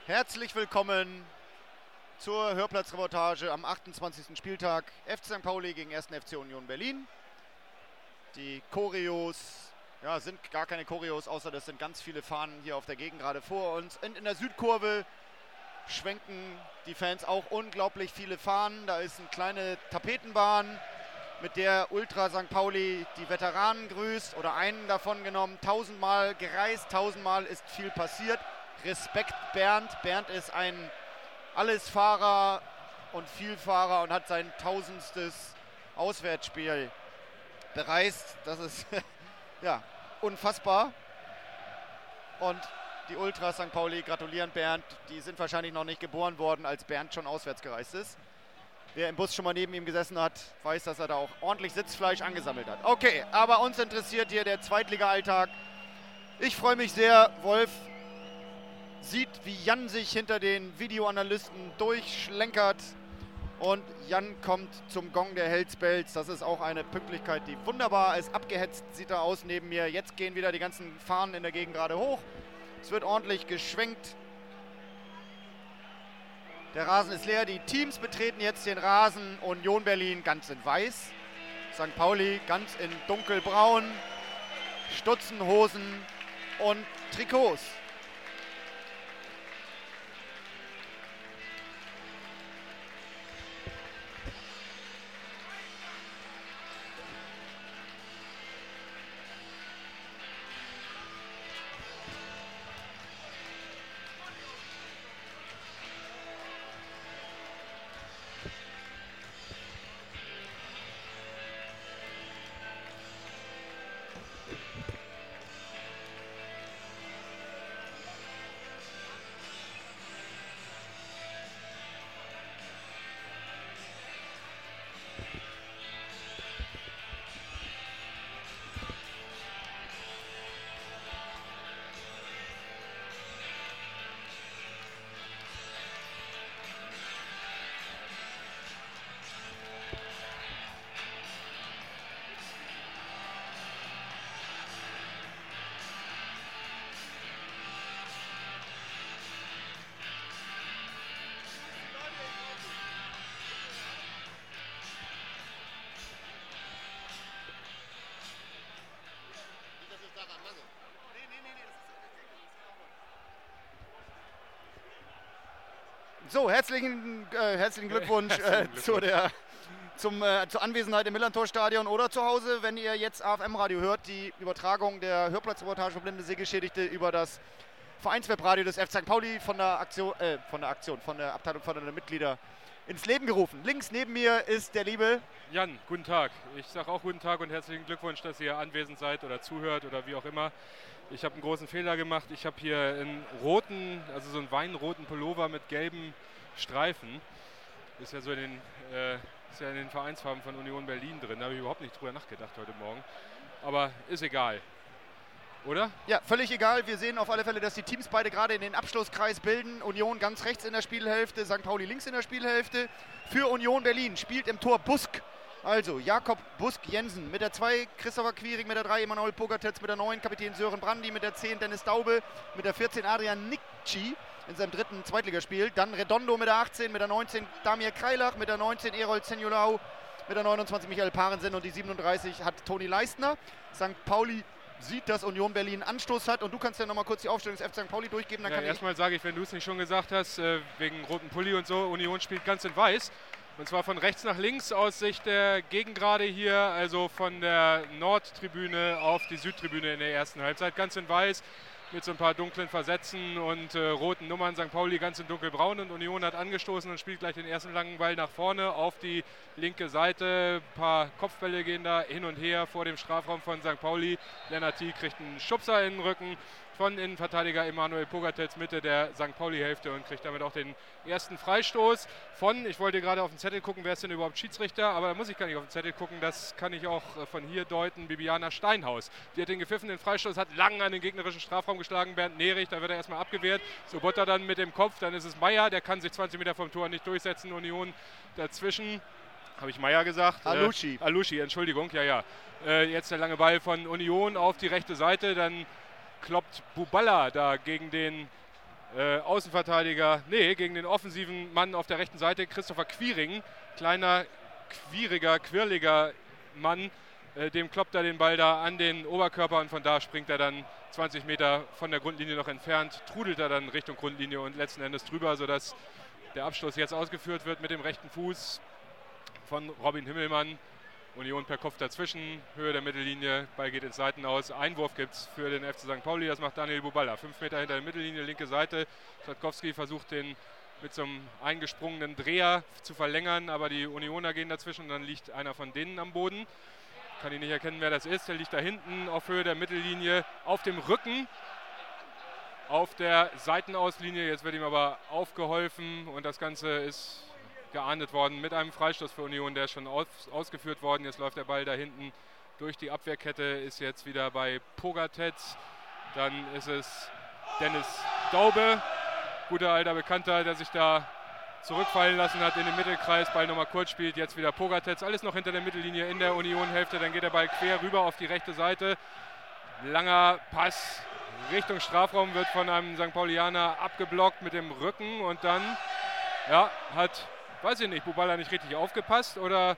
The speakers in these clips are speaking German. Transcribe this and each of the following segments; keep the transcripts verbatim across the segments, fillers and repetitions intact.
Herzlich willkommen zur Hörplatzreportage am achtundzwanzigsten Spieltag F C Sankt Pauli gegen ersten F C Union Berlin. Die Choreos, ja, sind gar keine Choreos, außer das sind ganz viele Fahnen hier auf der Gegend gerade vor uns. Und in der Südkurve schwenken die Fans auch unglaublich viele Fahnen. Da ist eine kleine Tapetenbahn, mit der Ultra Sankt Pauli die Veteranen grüßt oder einen davon genommen. Tausendmal gereist, tausendmal ist viel passiert. Respekt Bernd. Bernd ist ein Allesfahrer und Vielfahrer und hat sein tausendstes Auswärtsspiel bereist. Das ist ja unfassbar. Und die Ultras Sankt Pauli gratulieren Bernd. Die sind wahrscheinlich noch nicht geboren worden, als Bernd schon auswärts gereist ist. Wer im Bus schon mal neben ihm gesessen hat, weiß, dass er da auch ordentlich Sitzfleisch angesammelt hat. Okay, aber uns interessiert hier der Zweitliga-Alltag. Ich freue mich sehr. Wolf sieht, wie Jan sich hinter den Videoanalysten durchschlenkert. Und Jan kommt zum Gong der Hellsbells. Das ist auch eine Pünktlichkeit, die wunderbar ist. Abgehetzt sieht er aus neben mir. Jetzt gehen wieder die ganzen Fahnen in der Gegend gerade hoch. Es wird ordentlich geschwenkt. Der Rasen ist leer. Die Teams betreten jetzt den Rasen. Union Berlin ganz in weiß. Sankt Pauli ganz in dunkelbraun. Stutzen, Hosen und Trikots. So, herzlichen, äh, herzlichen Glückwunsch äh, zu der, zum, äh, zur Anwesenheit im Millantor-Stadion oder zu Hause, wenn ihr jetzt A F M-Radio hört, die Übertragung der Hörplatzreportage für blinde Sehgeschädigte über das Vereinswebradio des F C Sankt Pauli von der Aktion, äh, von der Aktion, von der Abteilung fördernder Mitglieder ins Leben gerufen. Links neben mir ist der liebe Jan, guten Tag. Ich sage auch guten Tag und herzlichen Glückwunsch, dass ihr anwesend seid oder zuhört oder wie auch immer. Ich habe einen großen Fehler gemacht. Ich habe hier einen roten, also so einen weinroten Pullover mit gelben Streifen. Ist ja so in den, äh, ist ja in den Vereinsfarben von Union Berlin drin. Da habe ich überhaupt nicht drüber nachgedacht heute Morgen. Aber ist egal. Oder? Ja, völlig egal. Wir sehen auf alle Fälle, dass die Teams beide gerade in den Abschlusskreis bilden. Union ganz rechts in der Spielhälfte, Sankt Pauli links in der Spielhälfte. Für Union Berlin spielt im Tor Busk. Also Jakob Busk-Jensen mit der zwei, Christopher Quiring mit der drei, Emanuel Pogatetz mit der neun, Kapitän Sören Brandi mit der zehn, Dennis Daube mit der vierzehn, Adrian Nikci in seinem dritten Zweitligaspiel. Dann Redondo mit der achtzehn, mit der neunzehn, Damir Kreilach mit der neunzehn, Erol Zenjolau mit der neunundzwanzig, Michael Parensen und die siebenunddreißig hat Toni Leistner. Sankt Pauli sieht, dass Union Berlin Anstoß hat und du kannst ja nochmal kurz die Aufstellung des F C Sankt Pauli durchgeben. Dann ja, kann erstmal sage ich, wenn du es nicht schon gesagt hast, äh, wegen roten Pulli und so, Union spielt ganz in weiß. Und zwar von rechts nach links aus Sicht der Gegengrade hier, also von der Nordtribüne auf die Südtribüne in der ersten Halbzeit. Ganz in weiß mit so ein paar dunklen Versätzen und äh, roten Nummern. Sankt Pauli ganz in dunkelbraun und Union hat angestoßen und spielt gleich den ersten langen Ball nach vorne auf die linke Seite. Ein paar Kopfbälle gehen da hin und her vor dem Strafraum von Sankt Pauli. Lennart Thiel kriegt einen Schubser in den Rücken von Innenverteidiger Emanuel Pogatetz Mitte der Sankt Pauli-Hälfte und kriegt damit auch den ersten Freistoß von, ich wollte gerade auf den Zettel gucken, wer ist denn überhaupt Schiedsrichter, aber da muss ich gar nicht auf den Zettel gucken, das kann ich auch von hier deuten, Bibiana Steinhaus. Die hat den gepfiffenen Freistoß, hat lang an den gegnerischen Strafraum geschlagen, Bernd Nerich, da wird er erstmal abgewehrt, Sobotta dann mit dem Kopf, dann ist es Meier, der kann sich zwanzig Meter vom Tor nicht durchsetzen, Union dazwischen. Habe ich Meier gesagt? Alushi. Äh, Alushi, Entschuldigung, ja, ja. Äh, jetzt der lange Ball von Union auf die rechte Seite, dann kloppt Buballa da gegen den Äh, Außenverteidiger, nee, gegen den offensiven Mann auf der rechten Seite, Christopher Quiring. Kleiner, quieriger, quirliger Mann. Äh, dem kloppt er den Ball da an den Oberkörper und von da springt er dann zwanzig Meter von der Grundlinie noch entfernt, trudelt er dann Richtung Grundlinie und letzten Endes drüber, sodass der Abschluss jetzt ausgeführt wird mit dem rechten Fuß von Robin Himmelmann. Union per Kopf dazwischen, Höhe der Mittellinie, Ball geht ins Seitenaus. Einwurf gibt es für den F C Sankt Pauli, das macht Daniel Buballa. Fünf Meter hinter der Mittellinie, linke Seite. Schadkowski versucht den mit so einem eingesprungenen Dreher zu verlängern, aber die Unioner gehen dazwischen und dann liegt einer von denen am Boden. Kann ich nicht erkennen, wer das ist. Der liegt da hinten auf Höhe der Mittellinie, auf dem Rücken, auf der Seitenauslinie. Jetzt wird ihm aber aufgeholfen und das Ganze ist geahndet worden mit einem Freistoß für Union, der ist schon aus, ausgeführt worden. Jetzt läuft der Ball da hinten durch die Abwehrkette, ist jetzt wieder bei Pogatetz. Dann ist es Dennis Daube, guter alter Bekannter, der sich da zurückfallen lassen hat in den Mittelkreis, Ball nochmal kurz spielt, jetzt wieder Pogatetz, alles noch hinter der Mittellinie in der Union-Hälfte, dann geht der Ball quer rüber auf die rechte Seite. Langer Pass Richtung Strafraum, wird von einem Sankt Paulianer abgeblockt mit dem Rücken und dann, ja, hat, weiß ich nicht, Buballa nicht richtig aufgepasst oder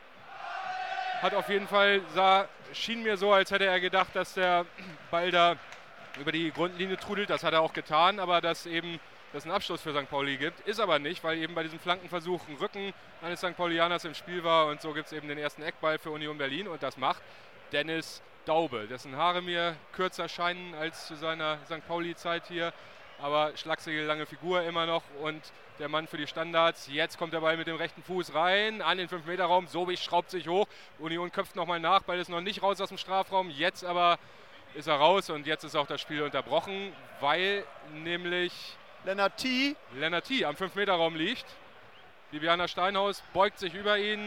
hat auf jeden Fall, sah, schien mir so, als hätte er gedacht, dass der Ball da über die Grundlinie trudelt, das hat er auch getan, aber dass eben dass es einen Abschluss für Sankt Pauli gibt, ist aber nicht, weil eben bei diesem Flankenversuch ein Rücken eines Sankt Paulianers im Spiel war und so gibt es eben den ersten Eckball für Union Berlin und das macht Dennis Daube, dessen Haare mir kürzer scheinen als zu seiner Sankt Pauli-Zeit hier, aber schlachsige, lange Figur immer noch und der Mann für die Standards. Jetzt kommt der Ball mit dem rechten Fuß rein an den fünf Meter Raum, Sobich schraubt sich hoch, Union köpft nochmal nach, Ball ist noch nicht raus aus dem Strafraum, jetzt aber ist er raus und jetzt ist auch das Spiel unterbrochen, weil nämlich Lennart T. Lennart T. am fünf Meter Raum liegt. Bibiana Steinhaus beugt sich über ihn.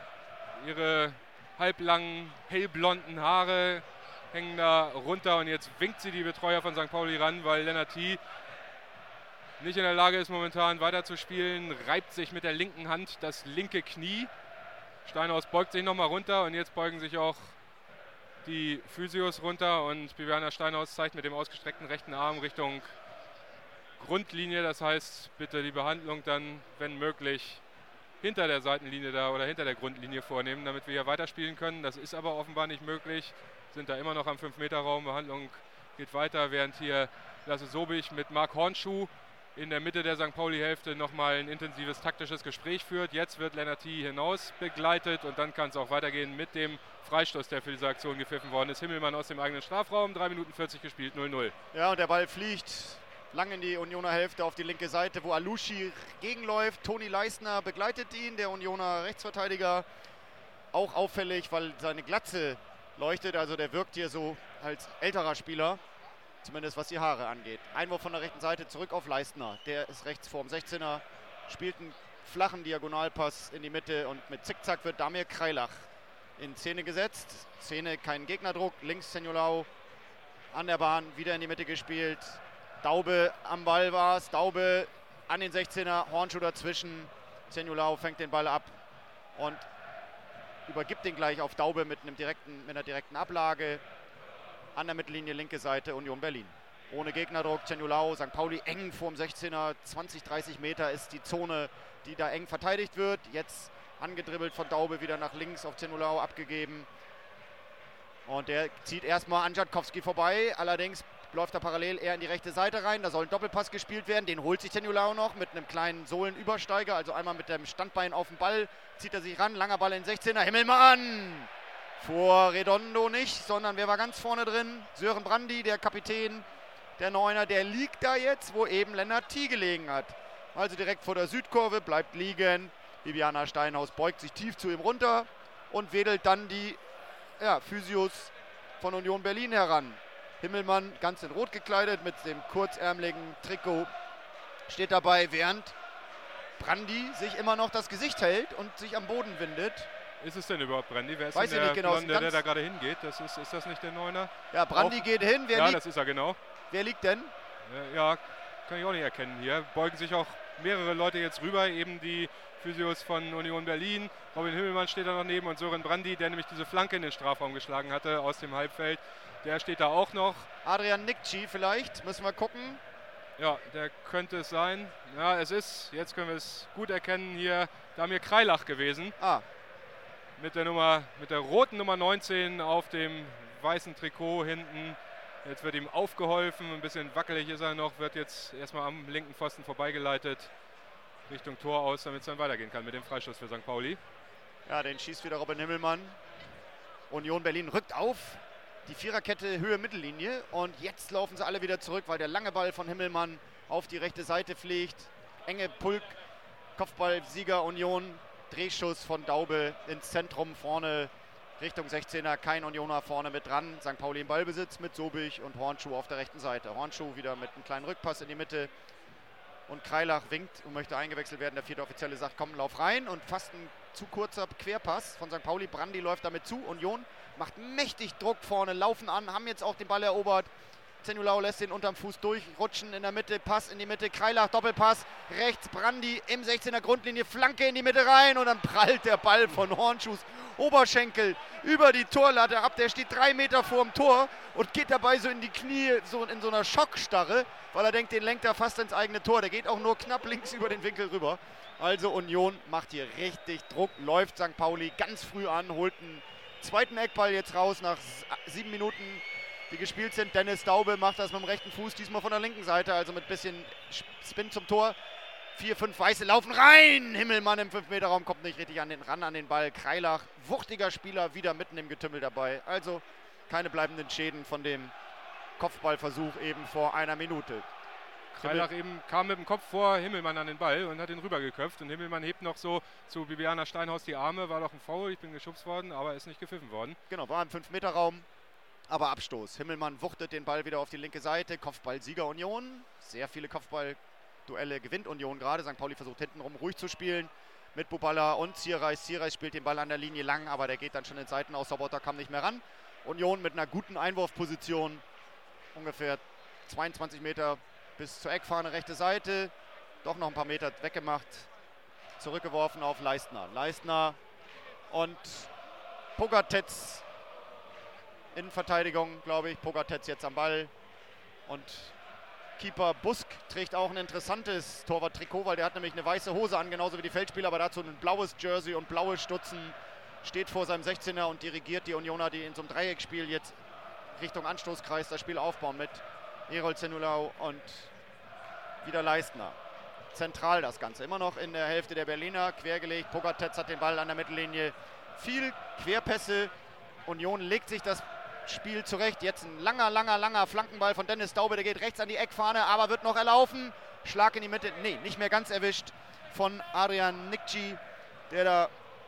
Ihre halblangen, hellblonden Haare hängen da runter und jetzt winkt sie die Betreuer von Sankt Pauli ran, weil Lennart T. nicht in der Lage ist momentan weiterzuspielen, reibt sich mit der linken Hand das linke Knie. Steinhaus beugt sich nochmal runter und jetzt beugen sich auch die Physios runter und Bibiana Steinhaus zeigt mit dem ausgestreckten rechten Arm Richtung Grundlinie, das heißt bitte die Behandlung dann, wenn möglich, hinter der Seitenlinie da oder hinter der Grundlinie vornehmen, damit wir hier weiterspielen können. Das ist aber offenbar nicht möglich, sind da immer noch am fünf Meter Raum, Behandlung geht weiter, während hier Lasse Sobich mit Marc Hornschuh in der Mitte der Sankt Pauli-Hälfte nochmal ein intensives taktisches Gespräch führt. Jetzt wird Lennart T. hinaus begleitet und dann kann es auch weitergehen mit dem Freistoß, der für diese Aktion gepfiffen worden ist. Himmelmann aus dem eigenen Strafraum, drei Minuten vierzig gespielt, null null. Ja, und der Ball fliegt lang in die Unioner Hälfte auf die linke Seite, wo Alushi gegenläuft. Toni Leistner begleitet ihn, der Unioner Rechtsverteidiger. Auch auffällig, weil seine Glatze leuchtet. Also der wirkt hier so als älterer Spieler, zumindest was die Haare angeht. Einwurf von der rechten Seite zurück auf Leistner. Der ist rechts vorm sechzehner, spielt einen flachen Diagonalpass in die Mitte und mit Zickzack wird Damir Kreilach in Szene gesetzt. Szene, kein Gegnerdruck. Links Zenjolau an der Bahn, wieder in die Mitte gespielt. Daube am Ball war es, Daube an den sechzehner, Hornschuh dazwischen. Zenjolau fängt den Ball ab und übergibt den gleich auf Daube mit, einem direkten, mit einer direkten Ablage. An der Mittellinie, linke Seite, Union Berlin. Ohne Gegnerdruck, Zenjolau, Sankt Pauli eng vorm sechzehner, zwanzig, dreißig Meter ist die Zone, die da eng verteidigt wird. Jetzt angedribbelt von Daube, wieder nach links auf Zenjolau abgegeben. Und der zieht erstmal an Schadkowski vorbei, allerdings läuft er parallel eher in die rechte Seite rein. Da soll ein Doppelpass gespielt werden. Den holt sich Zenjolau noch mit einem kleinen Sohlenübersteiger. Also einmal mit dem Standbein auf den Ball zieht er sich ran. Langer Ball in den sechzehner. Himmelmann! Vor Redondo nicht, sondern wer war ganz vorne drin? Sören Brandi, der Kapitän, der Neuner. Der liegt da jetzt, wo eben Lennart T. gelegen hat. Also direkt vor der Südkurve, bleibt liegen. Bibiana Steinhaus beugt sich tief zu ihm runter und wedelt dann die ja, Physios von Union Berlin heran. Himmelmann ganz in Rot gekleidet mit dem kurzärmeligen Trikot steht dabei, während Brandi sich immer noch das Gesicht hält und sich am Boden windet. Ist es denn überhaupt Brandi? Wer ist Weiß denn ich der nicht genau. Blonde, der da gerade hingeht? Das ist, ist das nicht der Neuner? Ja, Brandi auch? geht hin. Wer ja, liegt? das ist er, genau. Wer liegt denn? Ja, kann ich auch nicht erkennen hier. Beugen sich auch mehrere Leute jetzt rüber, eben die Physios von Union Berlin. Robin Himmelmann steht da noch neben und Sören Brandi, der nämlich diese Flanke in den Strafraum geschlagen hatte aus dem Halbfeld. Der steht da auch noch. Adrian Nikci vielleicht, müssen wir gucken. Ja, der könnte es sein. Ja, es ist, jetzt können wir es gut erkennen, hier Damir Kreilach gewesen. Ah. Mit der Nummer, mit der roten Nummer neunzehn auf dem weißen Trikot hinten. Jetzt wird ihm aufgeholfen, ein bisschen wackelig ist er noch, wird jetzt erstmal am linken Pfosten vorbeigeleitet Richtung Tor aus, damit es dann weitergehen kann mit dem Freistoß für Sankt Pauli. Ja, den schießt wieder Robin Himmelmann. Union Berlin rückt auf. Die Viererkette Höhe Mittellinie und jetzt laufen sie alle wieder zurück, weil der lange Ball von Himmelmann auf die rechte Seite fliegt. Enge Pulk, Kopfballsieger Union, Drehschuss von Daube ins Zentrum vorne Richtung sechzehner, kein Unioner vorne mit dran. Sankt Pauli im Ballbesitz mit Sobich und Hornschuh auf der rechten Seite. Hornschuh wieder mit einem kleinen Rückpass in die Mitte und Kreilach winkt und möchte eingewechselt werden. Der vierte Offizielle sagt, komm, lauf rein und fast ein zu kurzer Querpass von Sankt Pauli. Brandi läuft damit zu, Union macht mächtig Druck vorne, laufen an, haben jetzt auch den Ball erobert. Zenulao lässt den unterm Fuß durchrutschen, in der Mitte, Pass in die Mitte, Kreilach, Doppelpass, rechts, Brandi im sechzehner Grundlinie, Flanke in die Mitte rein und dann prallt der Ball von Hornschuhs Oberschenkel über die Torlatte ab. Der steht drei Meter vor dem Tor und geht dabei so in die Knie, so in so einer Schockstarre, weil er denkt, den lenkt er fast ins eigene Tor. Der geht auch nur knapp links über den Winkel rüber. Also Union macht hier richtig Druck, läuft Sankt Pauli ganz früh an, holt einen zweiten Eckball jetzt raus nach sieben Minuten, die gespielt sind. Dennis Daube macht das mit dem rechten Fuß, diesmal von der linken Seite, also mit bisschen Spin zum Tor. Vier, fünf Weiße laufen rein. Himmelmann im fünf Meter Raum kommt nicht richtig an den ran an den Ball. Kreilach, wuchtiger Spieler, wieder mitten im Getümmel dabei. Also keine bleibenden Schäden von dem Kopfballversuch eben vor einer Minute. Kreilach eben kam mit dem Kopf vor Himmelmann an den Ball und hat ihn rübergeköpft. Und Himmelmann hebt noch so zu Bibiana Steinhaus die Arme. War doch ein Foul, ich bin geschubst worden, aber ist nicht gepfiffen worden. Genau, war im fünf Meter Raum, aber Abstoß. Himmelmann wuchtet den Ball wieder auf die linke Seite. Kopfball-Sieger Union. Sehr viele Kopfball-Duelle gewinnt Union gerade. Sankt Pauli versucht hintenrum ruhig zu spielen mit Buballa und Zierreis. Zierreis spielt den Ball an der Linie lang, aber der geht dann schon in Seiten aus. Sobotta kam nicht mehr ran. Union mit einer guten Einwurfposition. Ungefähr zweiundzwanzig Meter bis zur Eckfahne, rechte Seite. Doch noch ein paar Meter weggemacht. Zurückgeworfen auf Leistner. Leistner und Pogatetz in Verteidigung, glaube ich. Pogatetz jetzt am Ball. Und Keeper Busk trägt auch ein interessantes Torwart-Trikot, weil der hat nämlich eine weiße Hose an, genauso wie die Feldspieler, aber dazu ein blaues Jersey und blaue Stutzen. Steht vor seinem sechzehner und dirigiert die Unioner, die in so einem Dreieckspiel jetzt Richtung Anstoßkreis das Spiel aufbauen mit Erol Zenulao und wieder Leistner. Zentral das Ganze. Immer noch in der Hälfte der Berliner. Quergelegt. Pogatetz hat den Ball an der Mittellinie. Viel Querpässe. Union legt sich das Spiel zurecht. Jetzt ein langer, langer, langer Flankenball von Dennis Daube. Der geht rechts an die Eckfahne, aber wird noch erlaufen. Schlag in die Mitte. Nee, nicht mehr ganz erwischt von Adrian Nikci, der da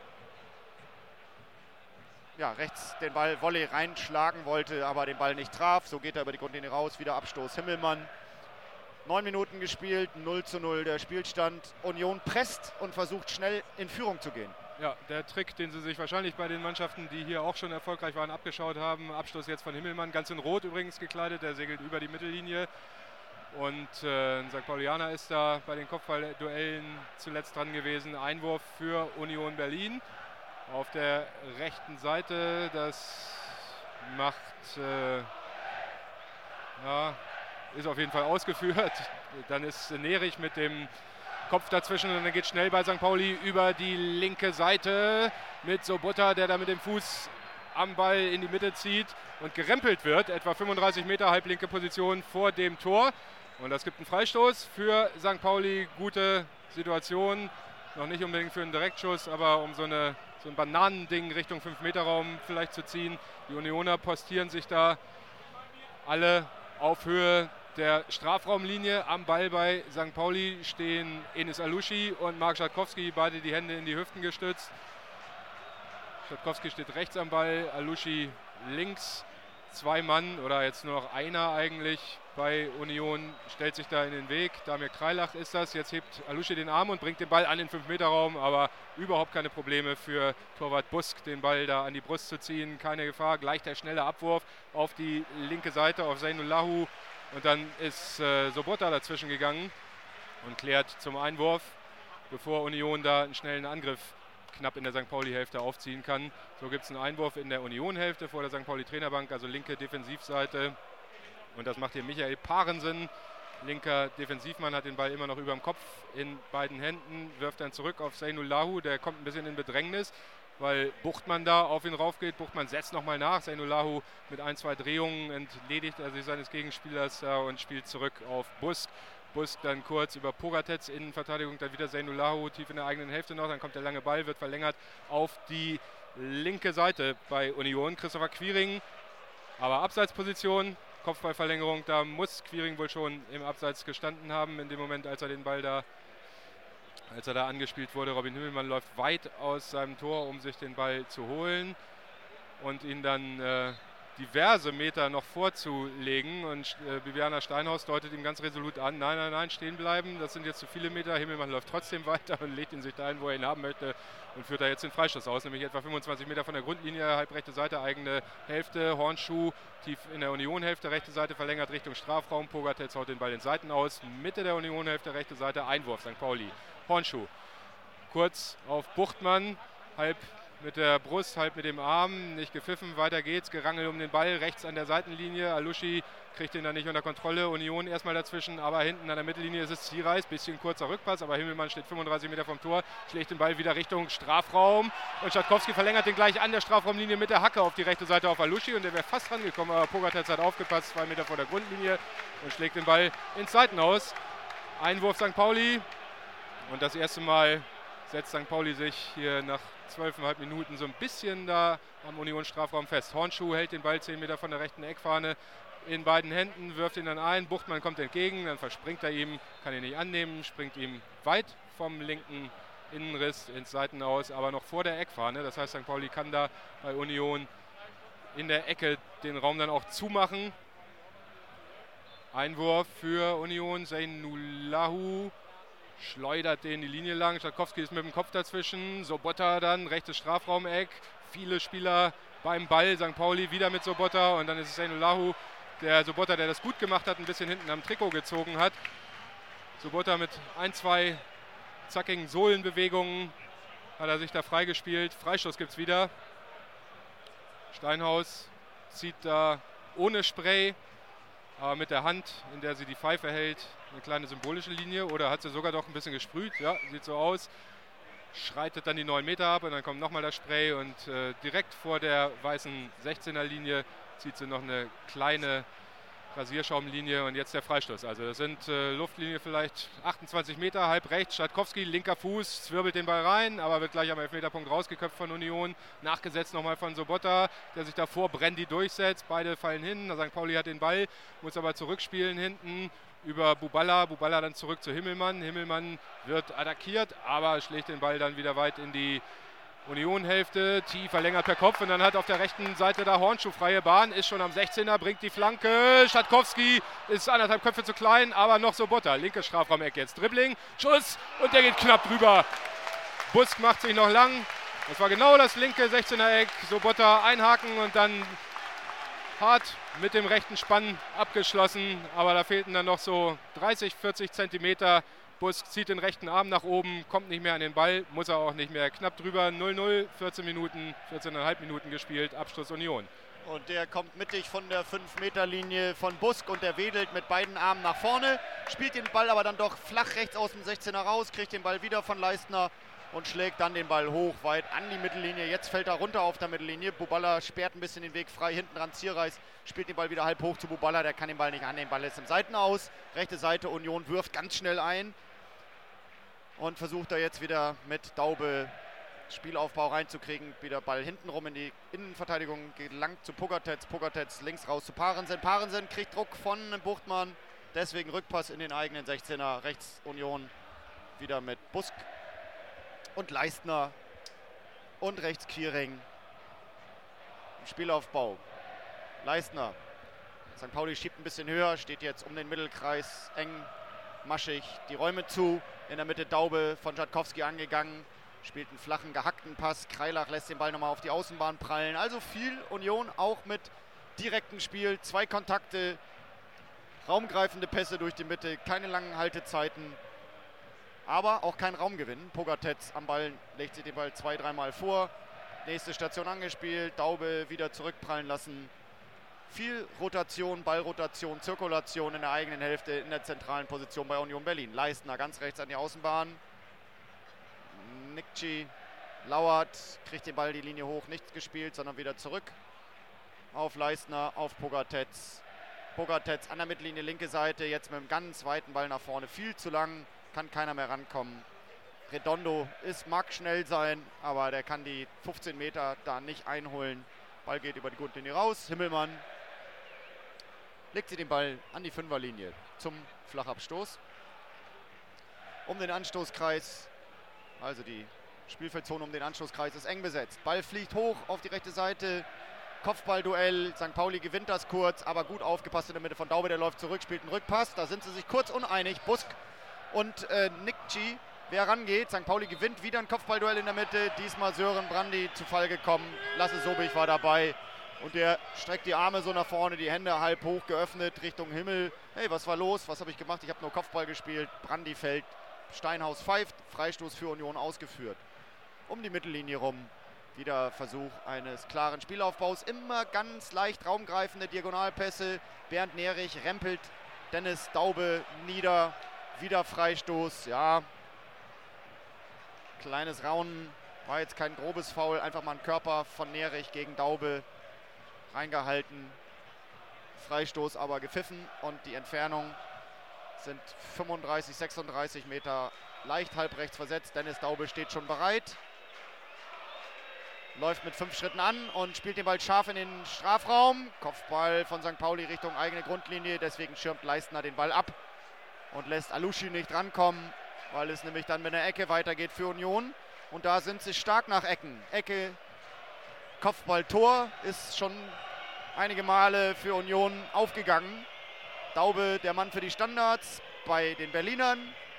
ja, rechts den Ball Volley reinschlagen wollte, aber den Ball nicht traf. So geht er über die Grundlinie raus. Wieder Abstoß Himmelmann. Neun Minuten gespielt, null zu null der Spielstand. Union presst und versucht schnell in Führung zu gehen. Ja, der Trick, den sie sich wahrscheinlich bei den Mannschaften, die hier auch schon erfolgreich waren, abgeschaut haben. Abstoß jetzt von Himmelmann, ganz in Rot übrigens gekleidet. Der segelt über die Mittellinie. Und äh, ein Sankt Paulianer ist da bei den Kopfballduellen zuletzt dran gewesen. Einwurf für Union Berlin. Auf der rechten Seite, das macht, äh, ja, ist auf jeden Fall ausgeführt. Dann ist Nerich mit dem Kopf dazwischen und dann geht schnell bei Sankt Pauli über die linke Seite mit Sobotta, der da mit dem Fuß am Ball in die Mitte zieht und gerempelt wird. Etwa fünfunddreißig Meter halblinke Position vor dem Tor. Und das gibt einen Freistoß für Sankt Pauli. Gute Situation. Noch nicht unbedingt für einen Direktschuss, aber um so, eine, so ein Bananending Richtung fünf Meter Raum vielleicht zu ziehen. Die Unioner postieren sich da alle auf Höhe der Strafraumlinie. Am Ball bei Sankt Pauli stehen Enis Aluschi und Marc Schatkowski, beide die Hände in die Hüften gestützt. Schatkowski steht rechts am Ball, Aluschi links. Zwei Mann oder jetzt nur noch einer eigentlich bei Union stellt sich da in den Weg. Damir Kreilach ist das. Jetzt hebt Aluschi den Arm und bringt den Ball an den fünf Meter Raum, aber überhaupt keine Probleme für Torwart Busk, den Ball da an die Brust zu ziehen. Keine Gefahr. Gleich der schnelle Abwurf auf die linke Seite auf Zainullahu. Und dann ist äh, Sobotta dazwischen gegangen und klärt zum Einwurf, bevor Union da einen schnellen Angriff knapp in der Sankt Pauli-Hälfte aufziehen kann. So gibt es einen Einwurf in der Union-Hälfte vor der Sankt Pauli-Trainerbank, also linke Defensivseite. Und das macht hier Michael Parensen, linker Defensivmann, hat den Ball immer noch über dem Kopf in beiden Händen, wirft dann zurück auf Zaynullahu, der kommt ein bisschen in Bedrängnis, weil Buchtmann da auf ihn rauf geht. Buchtmann setzt nochmal nach, Zaynullahu mit ein, zwei Drehungen entledigt er sich seines Gegenspielers äh, und spielt zurück auf Busk. Busk dann kurz über Pogatetz, Innenverteidigung, dann wieder Zaynullahu tief in der eigenen Hälfte noch, dann kommt der lange Ball, wird verlängert auf die linke Seite bei Union. Christopher Quiring, aber Abseitsposition, Kopfballverlängerung, da muss Quiring wohl schon im Abseits gestanden haben, in dem Moment, als er den Ball da, als er da angespielt wurde. Robin Himmelmann läuft weit aus seinem Tor, um sich den Ball zu holen und ihn dann äh, diverse Meter noch vorzulegen, und äh, Bibiana Steinhaus deutet ihm ganz resolut an, nein, nein, nein, stehen bleiben, das sind jetzt zu viele Meter. Himmelmann läuft trotzdem weiter und legt ihn sich dahin, wo er ihn haben möchte, und führt da jetzt den Freistoß aus, nämlich etwa fünfundzwanzig Meter von der Grundlinie, halbrechte Seite, eigene Hälfte, Hornschuh tief in der Union-Hälfte, rechte Seite verlängert Richtung Strafraum, Pogatetz haut den Ball in Seiten aus, Mitte der Union-Hälfte, rechte Seite, Einwurf, Sankt Pauli. Hornschuh kurz auf Buchtmann, halb mit der Brust, halb mit dem Arm, nicht gepfiffen, weiter geht's, Gerangel um den Ball, rechts an der Seitenlinie, Aluschi kriegt ihn dann nicht unter Kontrolle, Union erstmal dazwischen, aber hinten an der Mittellinie ist es Ziereis, bisschen kurzer Rückpass, aber Himmelmann steht fünfunddreißig Meter vom Tor, schlägt den Ball wieder Richtung Strafraum, und Schatkowski verlängert den gleich an der Strafraumlinie mit der Hacke auf die rechte Seite auf Aluschi, und der wäre fast rangekommen, aber Pogatetz hat aufgepasst, zwei Meter vor der Grundlinie, und schlägt den Ball ins Seitenhaus. Einwurf Sankt Pauli, und das erste Mal setzt Sankt Pauli sich hier nach zwölfeinhalb Minuten so ein bisschen da am Union-Strafraum fest. Hornschuh hält den Ball zehn Meter von der rechten Eckfahne in beiden Händen, wirft ihn dann ein, Buchtmann kommt entgegen, dann verspringt er ihm, kann ihn nicht annehmen, springt ihm weit vom linken Innenriss ins Seitenhaus, aber noch vor der Eckfahne. Das heißt, Sankt Pauli kann da bei Union in der Ecke den Raum dann auch zumachen. Einwurf für Union, Zaynullahu schleudert den die Linie lang, Schatkowski ist mit dem Kopf dazwischen, Sobotta dann, rechtes Strafraumeck, viele Spieler beim Ball, Sankt Pauli wieder mit Sobotta, und dann ist es Zaynullahu, der Sobotta, der das gut gemacht hat, ein bisschen hinten am Trikot gezogen hat. Sobotta mit ein, zwei zackigen Sohlenbewegungen hat er sich da freigespielt, Freistoß gibt es wieder. Steinhaus zieht da ohne Spray, aber mit der Hand, in der sie die Pfeife hält, eine kleine symbolische Linie, oder hat sie sogar doch ein bisschen gesprüht, ja, sieht so aus, schreitet dann die neun Meter ab, und dann kommt nochmal das Spray, und äh, direkt vor der weißen sechzehner Linie zieht sie noch eine kleine Rasierschaumlinie, und jetzt der Freistoß. Also das sind äh, Luftlinie vielleicht achtundzwanzig Meter, halb rechts, Schatkowski, linker Fuß, zwirbelt den Ball rein, aber wird gleich am Elfmeterpunkt rausgeköpft von Union. Nachgesetzt nochmal von Sobotta, der sich davor Brendi durchsetzt. Beide fallen hin, Sankt Pauli hat den Ball, muss aber zurückspielen hinten über Buballa. Buballa dann zurück zu Himmelmann. Himmelmann wird attackiert, aber schlägt den Ball dann wieder weit in die Union-Hälfte, tief verlängert per Kopf, und dann hat auf der rechten Seite da Hornschuh freie Bahn, ist schon am sechzehner, bringt die Flanke, Schatkowski ist anderthalb Köpfe zu klein, aber noch Sobotta, linkes Strafraumeck jetzt, Dribbling, Schuss, und der geht knapp drüber. Busk macht sich noch lang, das war genau das linke sechzehner Eck, Sobotta einhaken und dann hart mit dem rechten Spann abgeschlossen, aber da fehlten dann noch so dreißig, vierzig Zentimeter. Busk zieht den rechten Arm nach oben, kommt nicht mehr an den Ball, muss er auch nicht mehr. Knapp drüber, null null, vierzehn Minuten, vierzehneinhalb Minuten gespielt, Abschluss Union. Und der kommt mittig von der fünf Meter Linie von Busk, und der wedelt mit beiden Armen nach vorne, spielt den Ball aber dann doch flach rechts aus dem sechzehner raus, kriegt den Ball wieder von Leistner und schlägt dann den Ball hoch, weit an die Mittellinie. Jetzt fällt er runter auf der Mittellinie. Buballa sperrt ein bisschen den Weg frei, hinten dran Zierreis, spielt den Ball wieder halb hoch zu Buballa, der kann den Ball nicht annehmen, Ball ist im Seitenaus. Rechte Seite, Union wirft ganz schnell ein und versucht da jetzt wieder mit Daube Spielaufbau reinzukriegen. Wieder Ball hintenrum in die Innenverteidigung, gelangt zu Pogatetz. Pogatetz links raus zu Parensen. Parensen kriegt Druck von Buchtmann, deswegen Rückpass in den eigenen sechzehner. Rechts Union wieder mit Busk und Leistner und rechts Quiring. Spielaufbau. Leistner. Sankt Pauli schiebt ein bisschen höher, steht jetzt um den Mittelkreis eng, maschig die Räume zu. In der Mitte Daube von Schatkowski angegangen. Spielt einen flachen, gehackten Pass. Kreilach lässt den Ball nochmal auf die Außenbahn prallen. Also viel Union, auch mit direktem Spiel. Zwei Kontakte, raumgreifende Pässe durch die Mitte, keine langen Haltezeiten. Aber auch kein Raumgewinn. Pogatetz am Ball, legt sich den Ball zwei, dreimal vor. Nächste Station angespielt. Daube wieder zurückprallen lassen. viel Rotation, Ballrotation, Zirkulation in der eigenen Hälfte in der zentralen Position bei Union Berlin. Leistner ganz rechts an die Außenbahn. Nikci lauert, kriegt den Ball die Linie hoch, nichts gespielt, sondern wieder zurück auf Leistner, auf Pogatetz. Pogatetz an der Mittellinie, linke Seite, jetzt mit einem ganz weiten Ball nach vorne. Viel zu lang, kann keiner mehr rankommen. Redondo ist, mag schnell sein, aber der kann die fünfzehn Meter da nicht einholen. Ball geht über die Grundlinie raus. Himmelmann legt sie den Ball an die Fünferlinie zum Flachabstoß. Um den Anstoßkreis, also die Spielfeldzone um den Anstoßkreis ist eng besetzt. Ball fliegt hoch auf die rechte Seite. Kopfballduell. Sankt Pauli gewinnt das kurz, aber gut aufgepasst in der Mitte von Daube. Der läuft zurück, spielt einen Rückpass. Da sind sie sich kurz uneinig. Busk und äh, Nikci, wer rangeht. Sankt Pauli gewinnt wieder ein Kopfballduell in der Mitte. Diesmal Sören Brandy zu Fall gekommen. Lasse Sobich war dabei. Und der streckt die Arme so nach vorne, die Hände halb hoch geöffnet Richtung Himmel. Hey, was war los? Was habe ich gemacht? Ich habe nur Kopfball gespielt. Brandy fällt. Steinhaus pfeift. Freistoß für Union ausgeführt. Um die Mittellinie rum. Wieder Versuch eines klaren Spielaufbaus. Immer ganz leicht raumgreifende Diagonalpässe. Bernd Nerich rempelt Dennis Daube nieder. Wieder Freistoß. Ja. Kleines Raunen. War jetzt kein grobes Foul. Einfach mal ein Körper von Nerich gegen Daube reingehalten. Freistoß aber gepfiffen. Und die Entfernung sind fünfunddreißig, sechsunddreißig Meter. Leicht halb rechts versetzt. Dennis Daube steht schon bereit. Läuft mit fünf Schritten an und spielt den Ball scharf in den Strafraum. Kopfball von Sankt Pauli Richtung eigene Grundlinie. Deswegen schirmt Leistner den Ball ab und lässt Aluschi nicht rankommen, weil es nämlich dann mit einer Ecke weitergeht für Union. Und da sind sie stark nach Ecken. Ecke, Kopfball, Tor ist schon einige Male für Union aufgegangen. Daube, der Mann für die Standards bei den Berlinern.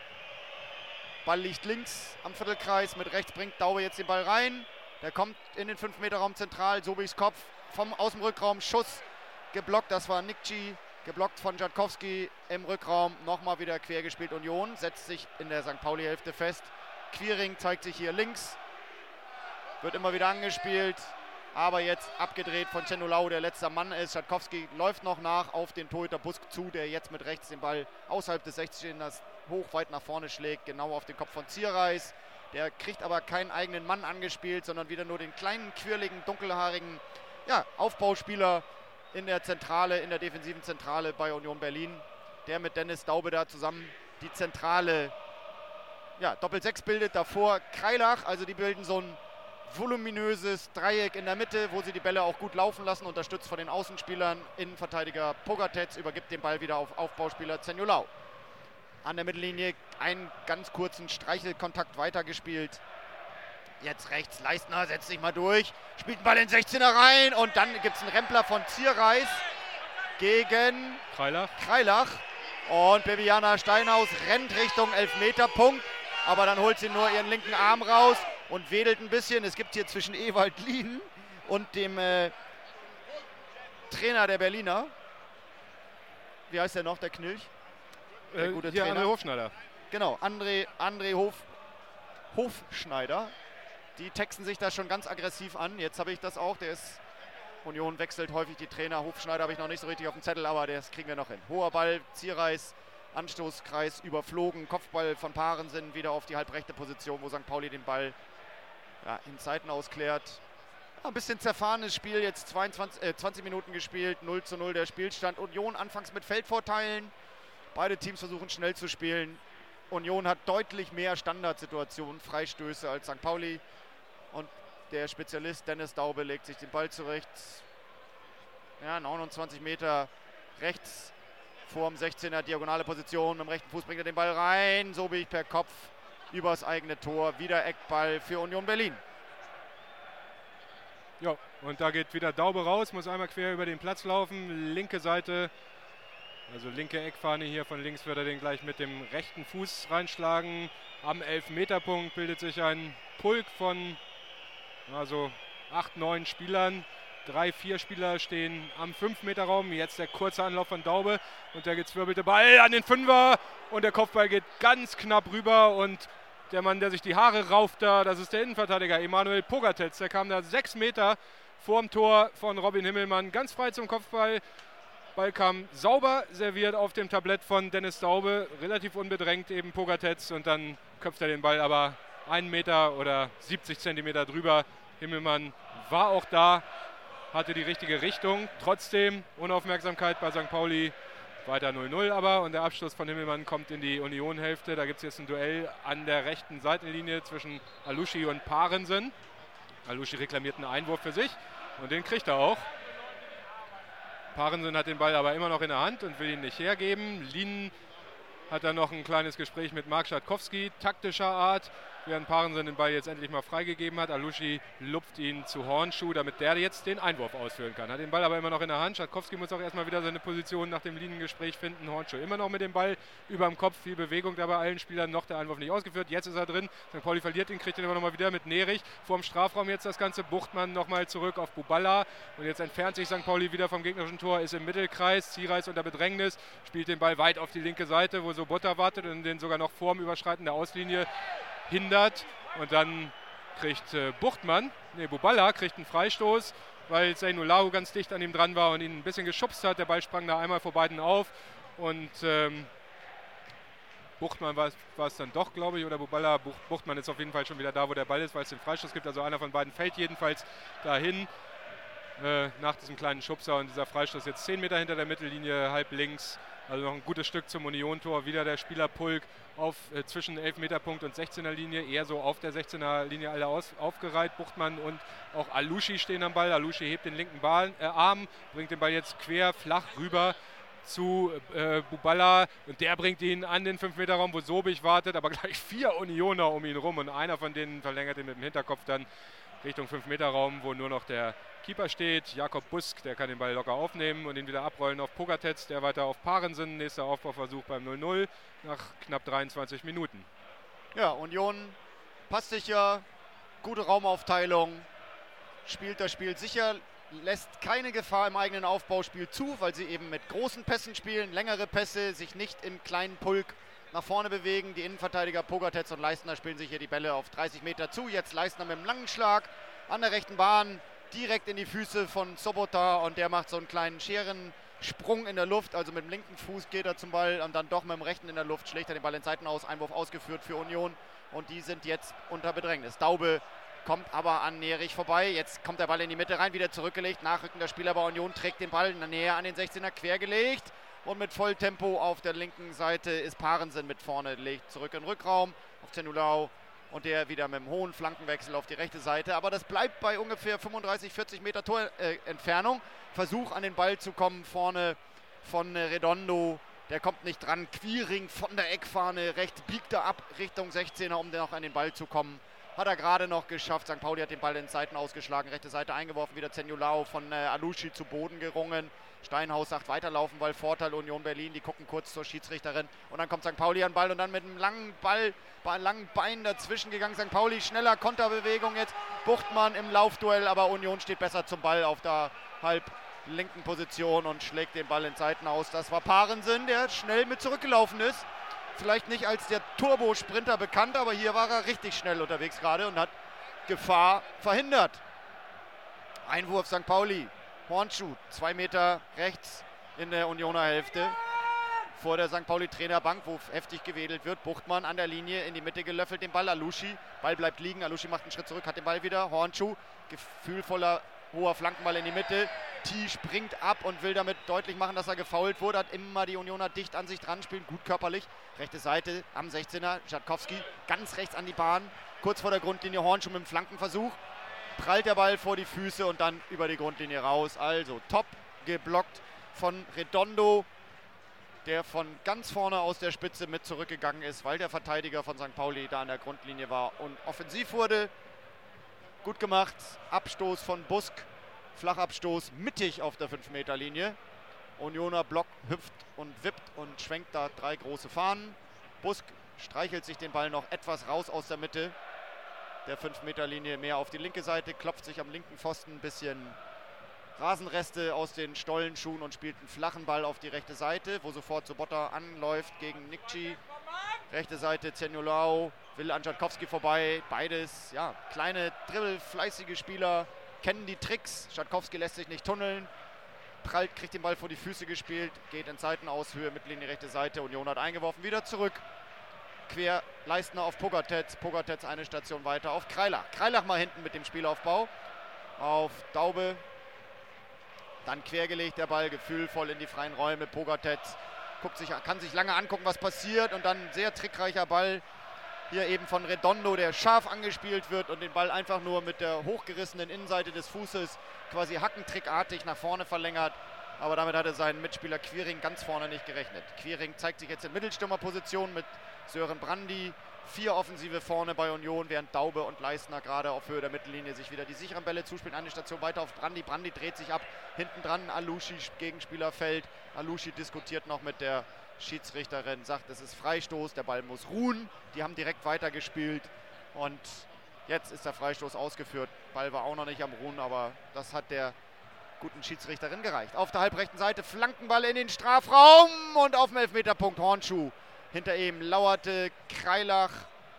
Ball liegt links am Viertelkreis. Mit rechts bringt Daube jetzt den Ball rein. Der kommt in den fünf Meter Raum zentral. Sobichs Kopf vom aus dem Rückraum. Schuss geblockt. Das war Nikci. Geblockt von Jatkowski im Rückraum. Nochmal wieder quer gespielt Union. Setzt sich in der Sankt Pauli-Hälfte fest. Quiring zeigt sich hier links. Wird immer wieder angespielt. Aber jetzt abgedreht von Cennulau, der letzter Mann ist. Jatkowski läuft noch nach auf den Torhüter Busk zu, der jetzt mit rechts den Ball außerhalb des sechzig-Stehers hoch weit nach vorne schlägt. Genau auf den Kopf von Zierreis. Der kriegt aber keinen eigenen Mann angespielt, sondern wieder nur den kleinen, quirligen, dunkelhaarigen ja, Aufbauspieler in der Zentrale, in der defensiven Zentrale bei Union Berlin. Der mit Dennis Daube da zusammen die zentrale ja, Doppel-Sechs bildet. Davor Kreilach, also die bilden so ein voluminöses Dreieck in der Mitte, wo sie die Bälle auch gut laufen lassen, unterstützt von den Außenspielern. Innenverteidiger Pogatetz übergibt den Ball wieder auf Aufbauspieler Zenjulau. An der Mittellinie einen ganz kurzen Streichelkontakt weitergespielt. Jetzt rechts, Leistner setzt sich mal durch, spielt den Ball in den sechzehner rein und dann gibt es einen Rempler von Zierreis gegen Kreilach. Kreilach. Und Bibiana Steinhaus rennt Richtung Elfmeterpunkt, aber dann holt sie nur ihren linken Arm raus und wedelt ein bisschen. Es gibt hier zwischen Ewald Lien und dem äh, Trainer der Berliner, wie heißt der noch, der Knilch? Der Äh, gute hier Trainer. André Hofschneider. Genau, André, André Hof, Hofschneider. Die texten sich da schon ganz aggressiv an. Jetzt habe ich das auch. Der ist, Union wechselt häufig die Trainer. Hofschneider habe ich noch nicht so richtig auf dem Zettel, aber das kriegen wir noch hin. Hoher Ball, Zierreis, Anstoßkreis überflogen. Kopfball von Parensen wieder auf die halbrechte Position, wo Sankt Pauli den Ball ja, in Zeiten ausklärt. Ja, ein bisschen zerfahrenes Spiel, jetzt zweiundzwanzig, äh, zwanzig Minuten gespielt, null zu null der Spielstand. Union anfangs mit Feldvorteilen. Beide Teams versuchen schnell zu spielen. Union hat deutlich mehr Standardsituationen, Freistöße als Sankt Pauli. Und der Spezialist Dennis Daube legt sich den Ball zurecht. Ja, neunundzwanzig Meter rechts vorm sechzehner, diagonale Position. Mit dem rechten Fuß bringt er den Ball rein. Sobich per Kopf übers eigene Tor. Wieder Eckball für Union Berlin. Ja, und da geht wieder Daube raus, muss einmal quer über den Platz laufen. Linke Seite, also linke Eckfahne hier, von links wird er den gleich mit dem rechten Fuß reinschlagen. Am Elfmeterpunkt bildet sich ein Pulk von also acht, neun Spielern. Drei, vier Spieler stehen am fünf Meter Raum. Jetzt der kurze Anlauf von Daube und der gezwirbelte Ball an den Fünfer. Und der Kopfball geht ganz knapp rüber. Und der Mann, der sich die Haare rauft da, das ist der Innenverteidiger Emanuel Pogatetz. Der kam da sechs Meter vorm Tor von Robin Himmelmann. Ganz frei zum Kopfball. Ball kam sauber serviert auf dem Tablett von Dennis Daube. Relativ unbedrängt eben Pogatetz und dann köpft er den Ball aber einen Meter oder siebzig Zentimeter drüber. Himmelmann war auch da, hatte die richtige Richtung. Trotzdem Unaufmerksamkeit bei Sankt Pauli. Weiter null null aber und der Abschluss von Himmelmann kommt in die Union-Hälfte. Da gibt es jetzt ein Duell an der rechten Seitenlinie zwischen Aluschi und Parensen. Aluschi reklamiert einen Einwurf für sich und den kriegt er auch. Parensen hat den Ball aber immer noch in der Hand und will ihn nicht hergeben. Lien hat dann noch ein kleines Gespräch mit Marc Schatkowski, taktischer Art, während Parensen den Ball jetzt endlich mal freigegeben hat. Aluschi lupft ihn zu Hornschuh, damit der jetzt den Einwurf ausführen kann. Hat den Ball aber immer noch in der Hand. Schatkowski muss auch erstmal wieder seine Position nach dem Liniengespräch finden. Hornschuh immer noch mit dem Ball über dem Kopf. Viel Bewegung da bei allen Spielern. Noch der Einwurf nicht ausgeführt. Jetzt ist er drin. Sankt Pauli verliert ihn, kriegt ihn aber nochmal wieder mit Nerich. Vorm Strafraum jetzt das Ganze. Buchtmann nochmal zurück auf Buballa. Und jetzt entfernt sich Sankt Pauli wieder vom gegnerischen Tor. Ist im Mittelkreis. Zierer ist unter Bedrängnis. Spielt den Ball weit auf die linke Seite, wo Sobotta wartet und den sogar noch vorm Überschreiten der Auslinie hindert. Und dann kriegt äh, Buchtmann, nee, Buballa kriegt einen Freistoß, weil Zeynulahu ganz dicht an ihm dran war und ihn ein bisschen geschubst hat. Der Ball sprang da einmal vor beiden auf und ähm, Buchtmann war es dann doch, glaube ich, oder Buballa. Buch, Buchtmann ist auf jeden Fall schon wieder da, wo der Ball ist, weil es den Freistoß gibt. Also einer von beiden fällt jedenfalls dahin äh, nach diesem kleinen Schubser und dieser Freistoß jetzt zehn Meter hinter der Mittellinie, halb links. Also noch ein gutes Stück zum Union-Tor. Wieder der Spielerpulk auf, äh, zwischen Elfmeterpunkt und sechzehner-Linie. Eher so auf der sechzehner-Linie alle aus, aufgereiht. Buchtmann und auch Aluschi stehen am Ball. Aluschi hebt den linken Ball, äh, Arm, bringt den Ball jetzt quer, flach rüber zu äh, Buballa. Und der bringt ihn an den fünf Meter Raum, wo Sobich wartet. Aber gleich vier Unioner um ihn rum. Und einer von denen verlängert ihn mit dem Hinterkopf dann Richtung fünf Meter Raum, wo nur noch der Keeper steht. Jakob Busk, der kann den Ball locker aufnehmen und ihn wieder abrollen auf Pogatetz, der weiter auf Parensen. Nächster Aufbauversuch beim null null nach knapp dreiundzwanzig Minuten. Ja, Union passt sicher, gute Raumaufteilung, spielt das Spiel sicher, lässt keine Gefahr im eigenen Aufbauspiel zu, weil sie eben mit großen Pässen spielen, längere Pässe, sich nicht im kleinen Pulk nach vorne bewegen. Die Innenverteidiger Pogatetz und Leistner spielen sich hier die Bälle auf dreißig Meter zu. Jetzt Leistner mit einem langen Schlag an der rechten Bahn, direkt in die Füße von Sobotta und der macht so einen kleinen Scherensprung in der Luft. Also mit dem linken Fuß geht er zum Ball und dann doch mit dem rechten in der Luft schlägt er den Ball in Seiten aus. Einwurf ausgeführt für Union und die sind jetzt unter Bedrängnis. Daube kommt aber an Nerich vorbei. Jetzt kommt der Ball in die Mitte rein, wieder zurückgelegt. Nachrückender Spieler bei Union trägt den Ball in der Nähe an den sechzehner quergelegt. Und mit Volltempo auf der linken Seite ist Parensen mit vorne, legt zurück in den Rückraum auf Zenulau. Und der wieder mit einem hohen Flankenwechsel auf die rechte Seite. Aber das bleibt bei ungefähr fünfunddreißig, vierzig Meter Torentfernung. Versuch an den Ball zu kommen vorne von Redondo. Der kommt nicht dran. Quiring von der Eckfahne rechts biegt er ab Richtung sechzehner, um noch an den Ball zu kommen. Hat er gerade noch geschafft. Sankt Pauli hat den Ball in Seiten ausgeschlagen. Rechte Seite eingeworfen. Wieder Zenulau von äh, Aluschi zu Boden gerungen. Steinhaus sagt weiterlaufen, weil Vorteil Union Berlin. Die gucken kurz zur Schiedsrichterin. Und dann kommt Sankt Pauli an den Ball und dann mit einem langen Ball, bei einem langen Bein dazwischen gegangen. Sankt Pauli schneller Konterbewegung jetzt. Buchtmann im Laufduell, aber Union steht besser zum Ball auf der halb linken Position und schlägt den Ball in Seiten aus. Das war Parensen, der schnell mit zurückgelaufen ist. Vielleicht nicht als der Turbo-Sprinter bekannt, aber hier war er richtig schnell unterwegs gerade und hat Gefahr verhindert. Einwurf Sankt Pauli. Hornschuh, zwei Meter rechts in der Unioner Hälfte. Vor der Sankt Pauli-Trainerbank, wo heftig gewedelt wird. Buchtmann an der Linie in die Mitte gelöffelt, den Ball. Aluschi, Ball bleibt liegen. Aluschi macht einen Schritt zurück, hat den Ball wieder. Hornschuh, gefühlvoller, hoher Flankenball in die Mitte. T springt ab und will damit deutlich machen, dass er gefoult wurde. Hat immer die Unioner dicht an sich dran, spielen gut körperlich. Rechte Seite am sechzehner, Schatkowski, ganz rechts an die Bahn. Kurz vor der Grundlinie Hornschuh mit dem Flankenversuch. Prallt der Ball vor die Füße und dann über die Grundlinie raus. Also top geblockt von Redondo, der von ganz vorne aus der Spitze mit zurückgegangen ist, weil der Verteidiger von Sankt Pauli da an der Grundlinie war und offensiv wurde. Gut gemacht. Abstoß von Busk. Flachabstoß mittig auf der fünf Meter Linie. Unioner Block hüpft und wippt und schwenkt da drei große Fahnen. Busk streichelt sich den Ball noch etwas raus aus der Mitte der fünf Meter Linie, mehr auf die linke Seite, klopft sich am linken Pfosten ein bisschen Rasenreste aus den Stollenschuhen und spielt einen flachen Ball auf die rechte Seite, wo sofort Sobotta anläuft gegen Nikci. Rechte Seite Zenulau will an Schatkowski vorbei. Beides, ja, kleine, dribbelfleißige Spieler, kennen die Tricks. Schatkowski lässt sich nicht tunneln. Prallt, kriegt den Ball vor die Füße gespielt. Geht in Seitenaushöhe, Mittellinie rechte Seite. Union hat eingeworfen, wieder zurück. Quer, Leistner auf Pogatetz. Pogatetz eine Station weiter auf Kreilach. Kreilach mal hinten mit dem Spielaufbau. Auf Daube. Dann quergelegt der Ball, gefühlvoll in die freien Räume. Pogatetz guckt sich, kann sich lange angucken, was passiert. Und dann ein sehr trickreicher Ball hier eben von Redondo, der scharf angespielt wird und den Ball einfach nur mit der hochgerissenen Innenseite des Fußes quasi hackentrickartig nach vorne verlängert. Aber damit hatte sein Mitspieler Quiring ganz vorne nicht gerechnet. Quiring zeigt sich jetzt in Mittelstürmerposition mit Sören Brandy. Vier Offensive vorne bei Union, während Daube und Leistner gerade auf Höhe der Mittellinie sich wieder die sicheren Bälle zuspielen. Eine Station weiter auf Brandy. Brandy dreht sich ab. Hinten dran Alushi, Gegenspieler fällt. Alushi diskutiert noch mit der Schiedsrichterin, sagt, es ist Freistoß, der Ball muss ruhen. Die haben direkt weitergespielt und jetzt ist der Freistoß ausgeführt. Ball war auch noch nicht am Ruhen, aber das hat der guten Schiedsrichterin gereicht. Auf der halbrechten Seite Flankenball in den Strafraum und auf dem Elfmeterpunkt Hornschuh. Hinter ihm lauerte Kreilach,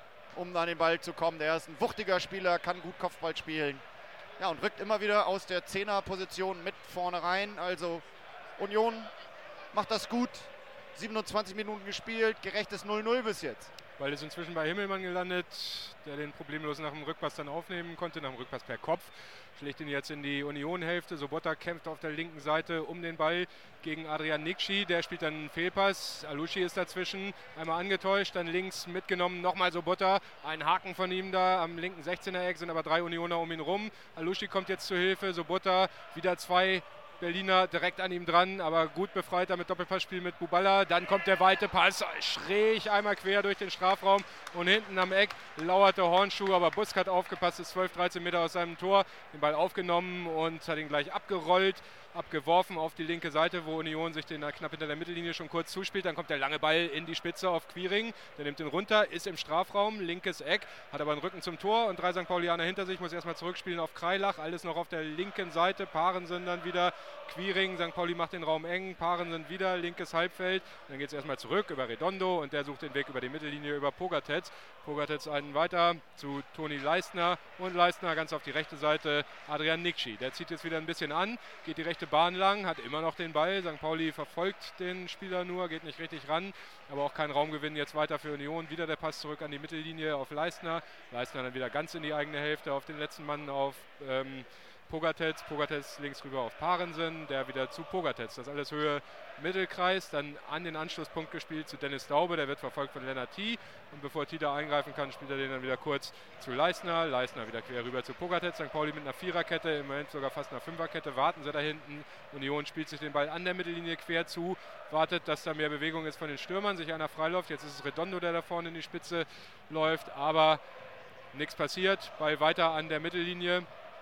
um an den Ball zu kommen. Der ist ein wuchtiger Spieler, kann gut Kopfball spielen. Ja, und rückt immer wieder aus der Zehnerposition mit vorne rein. Also Union macht das gut. siebenundzwanzig Minuten gespielt, gerechtes null null bis jetzt. Ball ist inzwischen bei Himmelmann gelandet, der den problemlos nach dem Rückpass dann aufnehmen konnte, nach dem Rückpass per Kopf. Schlägt ihn jetzt in die Union-Hälfte. Sobotta kämpft auf der linken Seite um den Ball gegen Adrian Nikci. Der spielt dann einen Fehlpass. Alushi ist dazwischen, einmal angetäuscht, dann links mitgenommen. Nochmal Sobotta. Ein Haken von ihm da am linken sechzehner-Eck, sind aber drei Unioner um ihn rum. Alushi kommt jetzt zur Hilfe. Sobotta, wieder zwei Berliner direkt an ihm dran, aber gut befreit damit Doppelpassspiel mit Buballa. Dann kommt der weite Pass schräg einmal quer durch den Strafraum und hinten am Eck lauerte Hornschuh, aber Busk hat aufgepasst, ist zwölf, dreizehn Meter aus seinem Tor, den Ball aufgenommen und hat ihn gleich abgerollt, abgeworfen auf die linke Seite, wo Union sich den knapp hinter der Mittellinie schon kurz zuspielt. Dann kommt der lange Ball in die Spitze auf Quiring, der nimmt ihn runter, ist im Strafraum, linkes Eck, hat aber einen Rücken zum Tor und drei Sankt Paulianer hinter sich, muss erstmal zurückspielen auf Kreilach, alles noch auf der linken Seite, Paaren dann wieder Quiring, Sankt Pauli macht den Raum eng, Paaren sind wieder, linkes Halbfeld. Dann geht es erstmal zurück über Redondo und der sucht den Weg über die Mittellinie über Pogatetz. Pogatetz einen weiter zu Toni Leistner und Leistner ganz auf die rechte Seite Adrian Nikci. Der zieht jetzt wieder ein bisschen an, geht die rechte Bahn lang, hat immer noch den Ball. Sankt Pauli verfolgt den Spieler nur, geht nicht richtig ran, aber auch kein Raumgewinn jetzt weiter für Union. Wieder der Pass zurück an die Mittellinie auf Leistner. Leistner dann wieder ganz in die eigene Hälfte auf den letzten Mann auf ähm, Pogatetz, Pogatetz links rüber auf Parensen, der wieder zu Pogatetz. Das alles Höhe Mittelkreis, dann an den Anschlusspunkt gespielt zu Dennis Daube, der wird verfolgt von Lennart T. Und bevor T da eingreifen kann, spielt er den dann wieder kurz zu Leistner. Leistner wieder quer rüber zu Pogatetz. Sankt Pauli mit einer Viererkette, im Moment sogar fast einer Fünferkette. Warten sie da hinten. Union spielt sich den Ball an der Mittellinie quer zu, wartet, dass da mehr Bewegung ist von den Stürmern, sich einer freiläuft. Jetzt ist es Redondo, der da vorne in die Spitze läuft, aber nichts passiert. Ball weiter an der Mittellinie.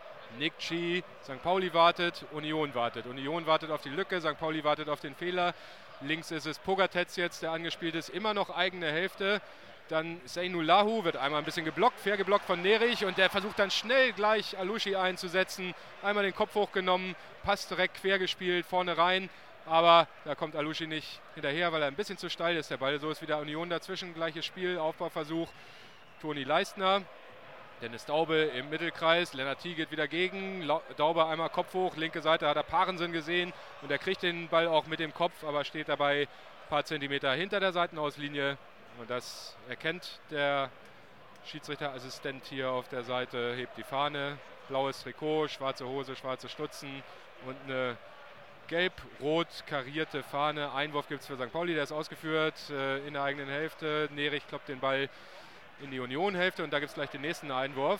Nikci, Sankt Pauli wartet, Union wartet. Union wartet auf die Lücke, Sankt Pauli wartet auf den Fehler. Links ist es Pogatetz jetzt, der angespielt ist, immer noch eigene Hälfte. Dann Seinulahu wird einmal ein bisschen geblockt, fair geblockt von Nerich und der versucht dann schnell gleich Alushi einzusetzen. Einmal den Kopf hochgenommen, Pass direkt quer gespielt, vorne rein. Aber da kommt Alushi nicht hinterher, weil er ein bisschen zu steil ist. Der Ball, so ist wieder Union dazwischen, gleiches Spiel, Aufbauversuch. Toni Leistner. Dennis Daube im Mittelkreis, Lennart T. geht wieder gegen, Daube einmal Kopf hoch, linke Seite hat er Parensen gesehen und er kriegt den Ball auch mit dem Kopf, aber steht dabei ein paar Zentimeter hinter der Seitenauslinie und das erkennt der Schiedsrichterassistent hier auf der Seite, hebt die Fahne, blaues Trikot, schwarze Hose, schwarze Stutzen und eine gelb-rot karierte Fahne. Einwurf gibt es für Sankt Pauli, der ist ausgeführt äh, in der eigenen Hälfte, Nerich kloppt den Ball in die Union-Hälfte und da gibt es gleich den nächsten Einwurf.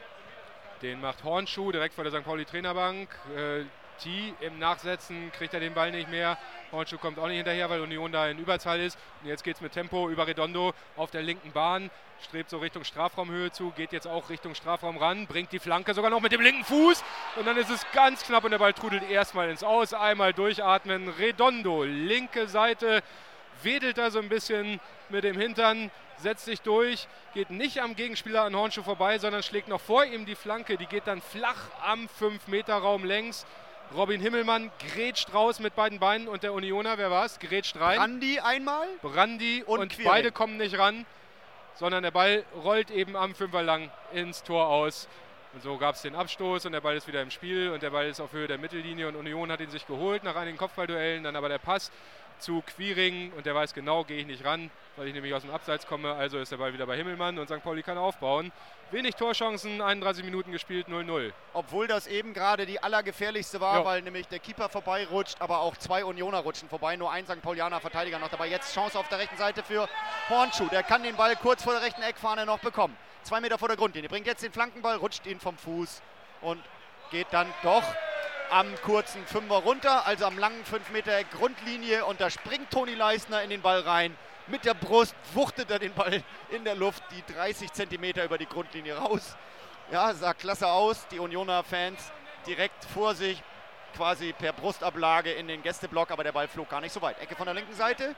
Den macht Hornschuh direkt vor der Sankt Pauli-Trainerbank. Äh, T im Nachsetzen kriegt er den Ball nicht mehr. Hornschuh kommt auch nicht hinterher, weil Union da in Überzahl ist. Und jetzt geht es mit Tempo über Redondo auf der linken Bahn. Strebt so Richtung Strafraumhöhe zu, geht jetzt auch Richtung Strafraum ran, bringt die Flanke sogar noch mit dem linken Fuß. Und dann ist es ganz knapp und der Ball trudelt erstmal ins Aus. Einmal durchatmen. Redondo, linke Seite, wedelt da so ein bisschen mit dem Hintern. Setzt sich durch, geht nicht am Gegenspieler an Hornschuh vorbei, sondern schlägt noch vor ihm die Flanke. Die geht dann flach am fünf Meter Raum längs. Robin Himmelmann grätscht raus mit beiden Beinen und der Unioner, wer war es? Grätscht rein. Brandy einmal. Brandy und, und beide kommen nicht ran, sondern der Ball rollt eben am Fünfer lang ins Tor aus. Und so gab es den Abstoß und der Ball ist wieder im Spiel und der Ball ist auf Höhe der Mittellinie und Union hat ihn sich geholt nach einigen Kopfballduellen, dann aber der Pass zu Quiring und der weiß genau, gehe ich nicht ran, weil ich nämlich aus dem Abseits komme, also ist der Ball wieder bei Himmelmann und Sankt Pauli kann aufbauen. Wenig Torchancen, einunddreißig Minuten gespielt, null null. Obwohl das eben gerade die allergefährlichste war, ja. weil nämlich der Keeper vorbeirutscht, aber auch zwei Unioner rutschen vorbei, nur ein Sankt Paulianer Verteidiger noch dabei. Jetzt Chance auf der rechten Seite für Hornschuh, der kann den Ball kurz vor der rechten Eckfahne noch bekommen. Zwei Meter vor der Grundlinie, bringt jetzt den Flankenball, rutscht ihn vom Fuß und geht dann doch am kurzen Fünfer runter, also am langen fünf Meter Grundlinie und da springt Toni Leisner in den Ball rein. Mit der Brust wuchtet er den Ball in der Luft, die dreißig Zentimeter über die Grundlinie raus. Ja, sah klasse aus, die Unioner Fans direkt vor sich, quasi per Brustablage in den Gästeblock, aber der Ball flog gar nicht so weit. Ecke von der linken Seite,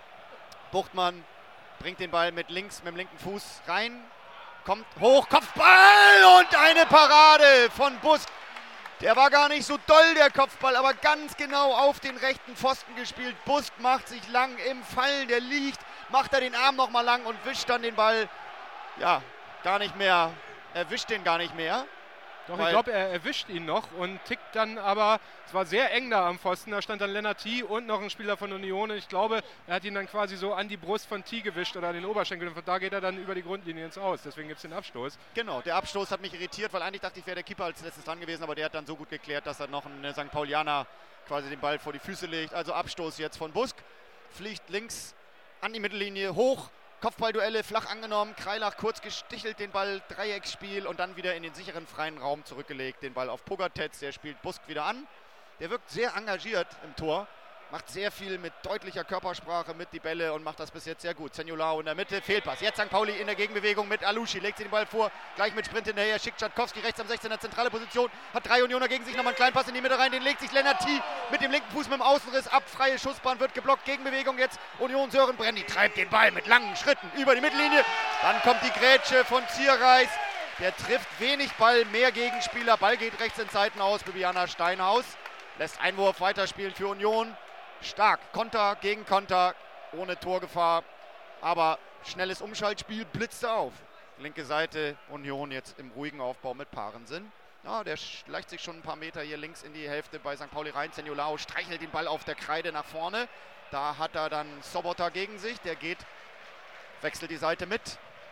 Buchtmann bringt den Ball mit links, mit dem linken Fuß rein, kommt hoch, Kopfball und eine Parade von Busk. Der war gar nicht so doll, der Kopfball, aber ganz genau auf den rechten Pfosten gespielt. Busk macht sich lang im Fallen, der liegt, macht er den Arm nochmal lang und wischt dann den Ball, ja, gar nicht mehr, er wischt den gar nicht mehr. Doch, ich glaube, er erwischt ihn noch und tickt dann aber, es war sehr eng da am Pfosten, da stand dann Lennart Thiel und noch ein Spieler von Union und ich glaube, er hat ihn dann quasi so an die Brust von Thiel gewischt oder an den Oberschenkel und von da geht er dann über die Grundlinie ins Aus, deswegen gibt es den Abstoß. Genau, der Abstoß hat mich irritiert, weil eigentlich dachte ich, wäre der Keeper als letztes dran gewesen, aber der hat dann so gut geklärt, dass er noch ein Sankt Paulianer quasi den Ball vor die Füße legt. Also Abstoß jetzt von Busk, fliegt links an die Mittellinie, hoch, Kopfballduelle flach angenommen, Kreilach kurz gestichelt, den Ball, Dreiecksspiel und dann wieder in den sicheren freien Raum zurückgelegt, den Ball auf Pogatetz, der spielt Busk wieder an. Der wirkt sehr engagiert im Tor, macht sehr viel mit deutlicher Körpersprache mit die Bälle und macht das bis jetzt sehr gut. Zeniolau in der Mitte, Fehlpass. Jetzt Sankt Pauli in der Gegenbewegung mit Alushi, legt sich den Ball vor, gleich mit Sprint hinterher, schickt Schatkowski rechts am sechzehner, zentrale Position, hat drei Unioner gegen sich, nochmal einen kleinen Pass in die Mitte rein, den legt sich Lennart Thiel mit dem linken Fuß mit dem Außenriss ab, freie Schussbahn wird geblockt, Gegenbewegung jetzt Union Sören Brenny treibt den Ball mit langen Schritten über die Mittellinie, dann kommt die Grätsche von Zierreis, der trifft wenig Ball, mehr Gegenspieler, Ball geht rechts ins Seitenaus, Bibiana Steinhaus, lässt Einwurf weiterspielen für Union. Stark, Konter gegen Konter, ohne Torgefahr, aber schnelles Umschaltspiel, blitzte auf. Linke Seite, Union jetzt im ruhigen Aufbau mit Parensen. Ja, der schleicht sich schon ein paar Meter hier links in die Hälfte bei Sankt Pauli rein. Zeniolau streichelt den Ball auf der Kreide nach vorne. Da hat er dann Sobota gegen sich, der geht, wechselt die Seite mit,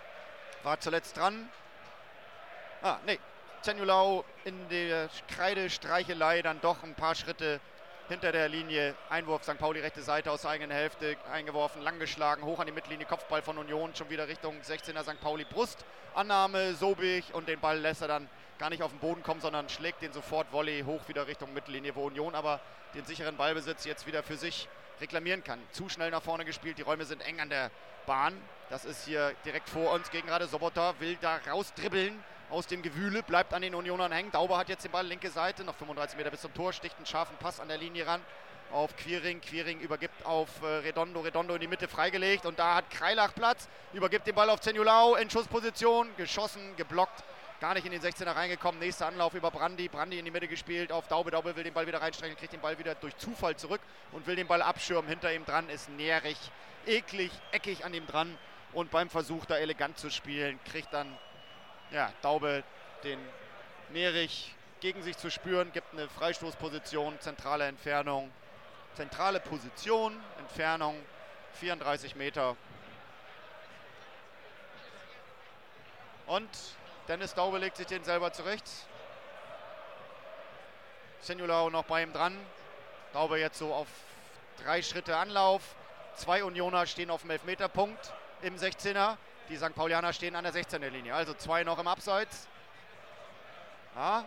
war zuletzt dran. Ah, nee, Zeniolau in der Kreidestreichelei dann doch ein paar Schritte hinter der Linie, Einwurf, Sankt Pauli rechte Seite aus der eigenen Hälfte, eingeworfen, lang geschlagen, hoch an die Mittellinie, Kopfball von Union, schon wieder Richtung sechzehner Sankt Pauli Brust, Annahme, Sobig und den Ball lässt er dann gar nicht auf den Boden kommen, sondern schlägt den sofort Volley hoch wieder Richtung Mittellinie, wo Union aber den sicheren Ballbesitz jetzt wieder für sich reklamieren kann. Zu schnell nach vorne gespielt, die Räume sind eng an der Bahn, das ist hier direkt vor uns, gegen gerade Sobota, will da rausdribbeln aus dem Gewühle, bleibt an den Unionern hängen. Dauber hat jetzt den Ball, linke Seite, noch fünfunddreißig Meter bis zum Tor, sticht einen scharfen Pass an der Linie ran auf Quiring. Quiring übergibt auf äh, Redondo, Redondo in die Mitte freigelegt und da hat Kreilach Platz, übergibt den Ball auf Zeniolau in Schussposition, geschossen, geblockt, gar nicht in den sechzehner reingekommen. Nächster Anlauf über Brandi, Brandi in die Mitte gespielt auf Daube, Daube will den Ball wieder reinstrecken, kriegt den Ball wieder durch Zufall zurück und will den Ball abschirmen. Hinter ihm dran ist nährig, eklig, eckig an ihm dran und beim Versuch da elegant zu spielen, kriegt dann ja, Daube den Nerich gegen sich zu spüren, gibt eine Freistoßposition, zentrale Entfernung, zentrale Position, Entfernung vierunddreißig Meter. Und Dennis Daube legt sich den selber zurecht. Zeniolau noch bei ihm dran. Daube jetzt so auf drei Schritte Anlauf. Zwei Unioner stehen auf dem Elfmeterpunkt im sechzehner. Die Sankt Paulianer stehen an der sechzehner Linie, also zwei noch im Abseits. Ja.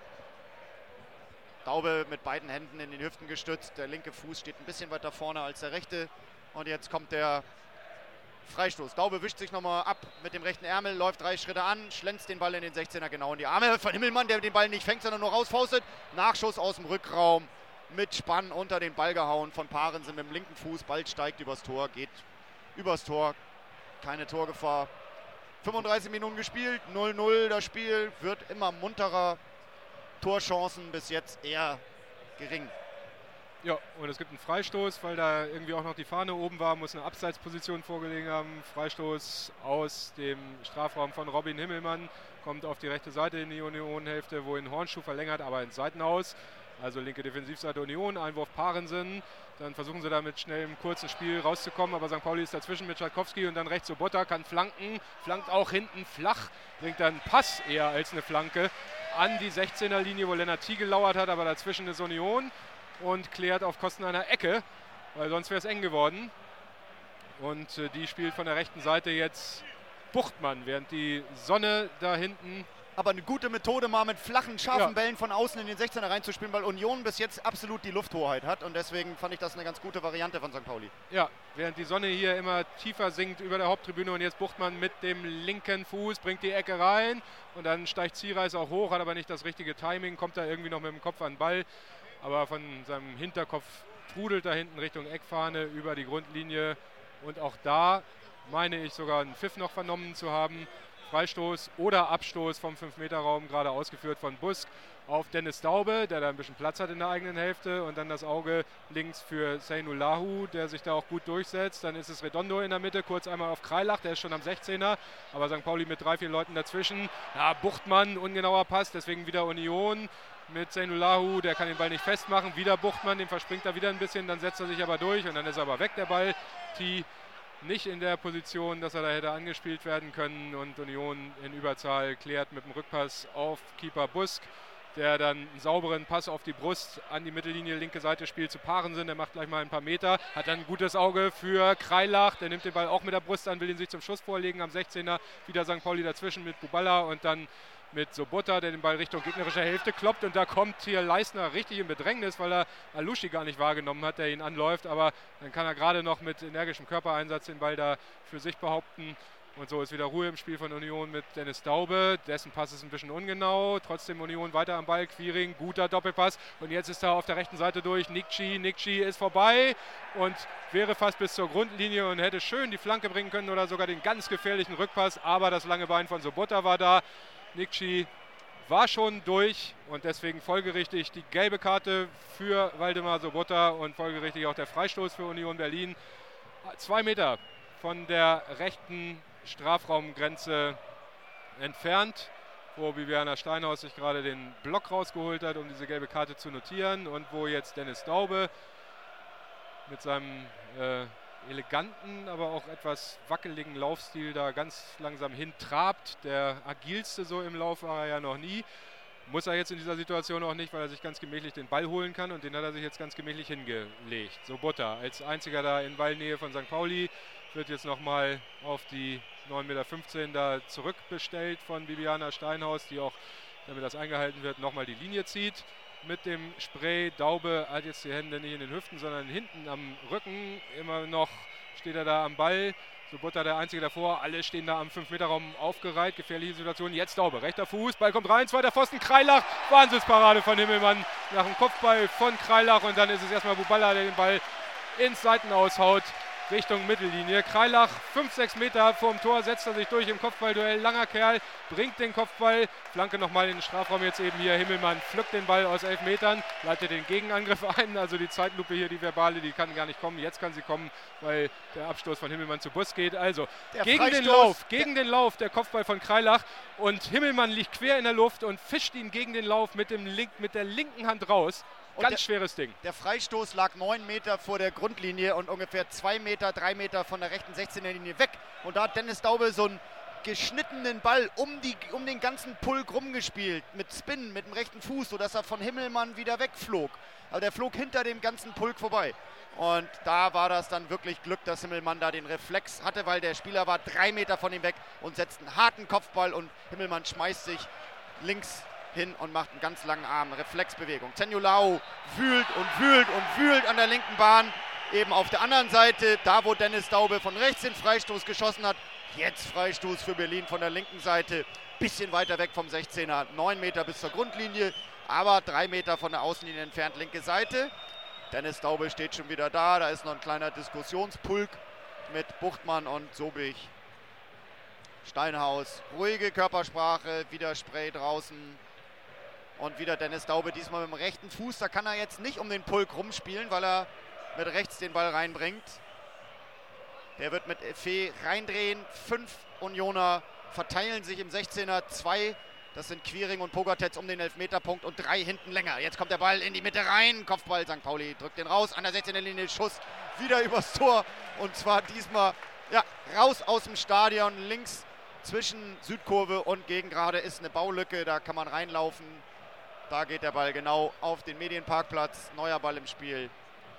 Daube mit beiden Händen in den Hüften gestützt. Der linke Fuß steht ein bisschen weiter vorne als der rechte. Und jetzt kommt der Freistoß. Daube wischt sich nochmal ab mit dem rechten Ärmel, läuft drei Schritte an, schlänzt den Ball in den sechzehner genau in die Arme von Himmelmann, der den Ball nicht fängt, sondern nur rausfaustet. Nachschuss aus dem Rückraum mit Spann unter den Ball gehauen von Parensen mit dem linken Fuß. Ball steigt übers Tor, geht übers Tor. Keine Torgefahr. fünfunddreißig Minuten gespielt, null null das Spiel, wird immer munterer. Torchancen bis jetzt eher gering. Ja, und es gibt einen Freistoß, weil da irgendwie auch noch die Fahne oben war, muss eine Abseitsposition vorgelegen haben. Freistoß aus dem Strafraum von Robin Himmelmann, kommt auf die rechte Seite in die Union-Hälfte, wohin Hornschuh verlängert, aber ins Seitenhaus. Also linke Defensivseite Union, Einwurf Parensen. Dann versuchen sie da mit schnellem, kurzen Spiel rauszukommen, aber Sankt Pauli ist dazwischen mit Schadkowski und dann rechts Sobotta, kann flanken, flankt auch hinten flach, bringt dann einen Pass eher als eine Flanke an die sechzehner Linie, wo Lennart Thiel gelauert hat, aber dazwischen ist Union und klärt auf Kosten einer Ecke, weil sonst wäre es eng geworden. Und äh, die spielt von der rechten Seite jetzt Buchtmann, während die Sonne da hinten... Aber eine gute Methode, mal mit flachen, scharfen Ja. Bällen von außen in den sechzehner reinzuspielen, weil Union bis jetzt absolut die Lufthoheit hat. Und deswegen fand ich das eine ganz gute Variante von Sankt Pauli. Ja, während die Sonne hier immer tiefer sinkt über der Haupttribüne und jetzt Buchtmann mit dem linken Fuß, bringt die Ecke rein und dann steigt Ziereis auch hoch, hat aber nicht das richtige Timing, kommt da irgendwie noch mit dem Kopf an den Ball. Aber von seinem Hinterkopf trudelt da hinten Richtung Eckfahne über die Grundlinie. Und auch da meine ich sogar einen Pfiff noch vernommen zu haben. Freistoß oder Abstoß vom fünf Meter Raum, gerade ausgeführt von Busk auf Dennis Daube, der da ein bisschen Platz hat in der eigenen Hälfte. Und dann das Auge links für Seynou Lahu, der sich da auch gut durchsetzt. Dann ist es Redondo in der Mitte, kurz einmal auf Kreilach, der ist schon am sechzehner. Aber Sankt Pauli mit drei, vier Leuten dazwischen. Ja, Buchtmann, ungenauer Pass, deswegen wieder Union mit Seynou Lahu, der kann den Ball nicht festmachen. Wieder Buchtmann, den verspringt er wieder ein bisschen, dann setzt er sich aber durch und dann ist er aber weg, der Ball. T nicht in der Position, dass er da hätte angespielt werden können und Union in Überzahl klärt mit dem Rückpass auf Keeper Busk, der dann einen sauberen Pass auf die Brust an die Mittellinie, linke Seite spielt zu Parensen, der macht gleich mal ein paar Meter, hat dann ein gutes Auge für Kreilach, der nimmt den Ball auch mit der Brust an, will ihn sich zum Schuss vorlegen am sechzehner, wieder Sankt Pauli dazwischen mit Buballa und dann mit Sobotta, der den Ball Richtung gegnerische Hälfte kloppt und da kommt hier Leistner richtig in Bedrängnis, weil er Alushi gar nicht wahrgenommen hat, der ihn anläuft, aber dann kann er gerade noch mit energischem Körpereinsatz den Ball da für sich behaupten und so ist wieder Ruhe im Spiel von Union mit Dennis Daube, dessen Pass ist ein bisschen ungenau, trotzdem Union weiter am Ball, Quiring, guter Doppelpass und jetzt ist er auf der rechten Seite durch, Nikci, Nikci ist vorbei und wäre fast bis zur Grundlinie und hätte schön die Flanke bringen können oder sogar den ganz gefährlichen Rückpass, aber das lange Bein von Sobotta war da. Nikci war schon durch und deswegen folgerichtig die gelbe Karte für Waldemar Sobotta und folgerichtig auch der Freistoß für Union Berlin. Zwei Meter von der rechten Strafraumgrenze entfernt, wo Bibiana Steinhaus sich gerade den Block rausgeholt hat, um diese gelbe Karte zu notieren und wo jetzt Dennis Daube mit seinem äh, eleganten, aber auch etwas wackeligen Laufstil da ganz langsam hintrabt. Der agilste so im Lauf war er ja noch nie. Muss er jetzt in dieser Situation auch nicht, weil er sich ganz gemächlich den Ball holen kann und den hat er sich jetzt ganz gemächlich hingelegt. Sobotta als einziger da in Ballnähe von Sankt Pauli wird jetzt nochmal auf die neun Meter fünfzehn da zurückbestellt von Bibiana Steinhaus, die auch, damit das eingehalten wird, nochmal die Linie zieht. Mit dem Spray. Daube hat jetzt die Hände nicht in den Hüften, sondern hinten am Rücken. Immer noch steht er da am Ball. Sobotta der Einzige davor. Alle stehen da am fünf Meter Raum aufgereiht. Gefährliche Situation. Jetzt Daube. Rechter Fuß. Ball kommt rein. Zweiter Pfosten. Kreilach. Wahnsinnsparade von Himmelmann nach dem Kopfball von Kreilach. Und dann ist es erstmal Buballa, der den Ball ins Seitenaus haut. Richtung Mittellinie. Kreilach, fünf, sechs Meter vorm Tor, setzt er sich durch im Kopfballduell. Langer Kerl, bringt den Kopfball. Flanke nochmal in den Strafraum jetzt eben hier. Himmelmann pflückt den Ball aus elf Metern, leitet den Gegenangriff ein. Also die Zeitlupe hier, die verbale, die kann gar nicht kommen. Jetzt kann sie kommen, weil der Abstoß von Himmelmann zu Busk geht. Also Der gegen Freistoß, den Lauf, gegen den Lauf der Kopfball von Kreilach. Und Himmelmann liegt quer in der Luft und fischt ihn gegen den Lauf mit, dem Link, mit der linken Hand raus. Ganz der, schweres Ding. Der Freistoß lag neun Meter vor der Grundlinie und ungefähr zwei Meter, drei Meter von der rechten sechzehner Linie weg. Und da hat Dennis Daube so einen geschnittenen Ball um, die, um den ganzen Pulk rumgespielt. Mit Spin, mit dem rechten Fuß, sodass er von Himmelmann wieder wegflog. Also der flog hinter dem ganzen Pulk vorbei. Und da war das dann wirklich Glück, dass Himmelmann da den Reflex hatte, weil der Spieler war drei Meter von ihm weg und setzt einen harten Kopfball und Himmelmann schmeißt sich links hin und macht einen ganz langen Arm, Reflexbewegung. Seynou Lahu wühlt und wühlt und wühlt an der linken Bahn, eben auf der anderen Seite, da wo Dennis Daube von rechts den Freistoß geschossen hat. Jetzt Freistoß für Berlin von der linken Seite, bisschen weiter weg vom sechzehner, neun Meter bis zur Grundlinie, aber drei Meter von der Außenlinie entfernt, linke Seite. Dennis Daube steht schon wieder da, da ist noch ein kleiner Diskussionspulk mit Buchtmann und Sobich. Steinhaus, ruhige Körpersprache, wieder Spray draußen. Und wieder Dennis Daube, diesmal mit dem rechten Fuß. Da kann er jetzt nicht um den Pulk rumspielen, weil er mit rechts den Ball reinbringt. Der wird mit Effe reindrehen. Fünf Unioner verteilen sich im sechzehner. Zwei, das sind Quiring und Pogatetz um den Elfmeterpunkt und drei hinten länger. Jetzt kommt der Ball in die Mitte rein. Kopfball, Sankt Pauli drückt den raus. An der sechzehner Linie Schuss wieder übers Tor. Und zwar diesmal ja, raus aus dem Stadion. Links zwischen Südkurve und Gegengrade ist eine Baulücke. Da kann man reinlaufen. Da geht der Ball genau auf den Medienparkplatz. Neuer Ball im Spiel.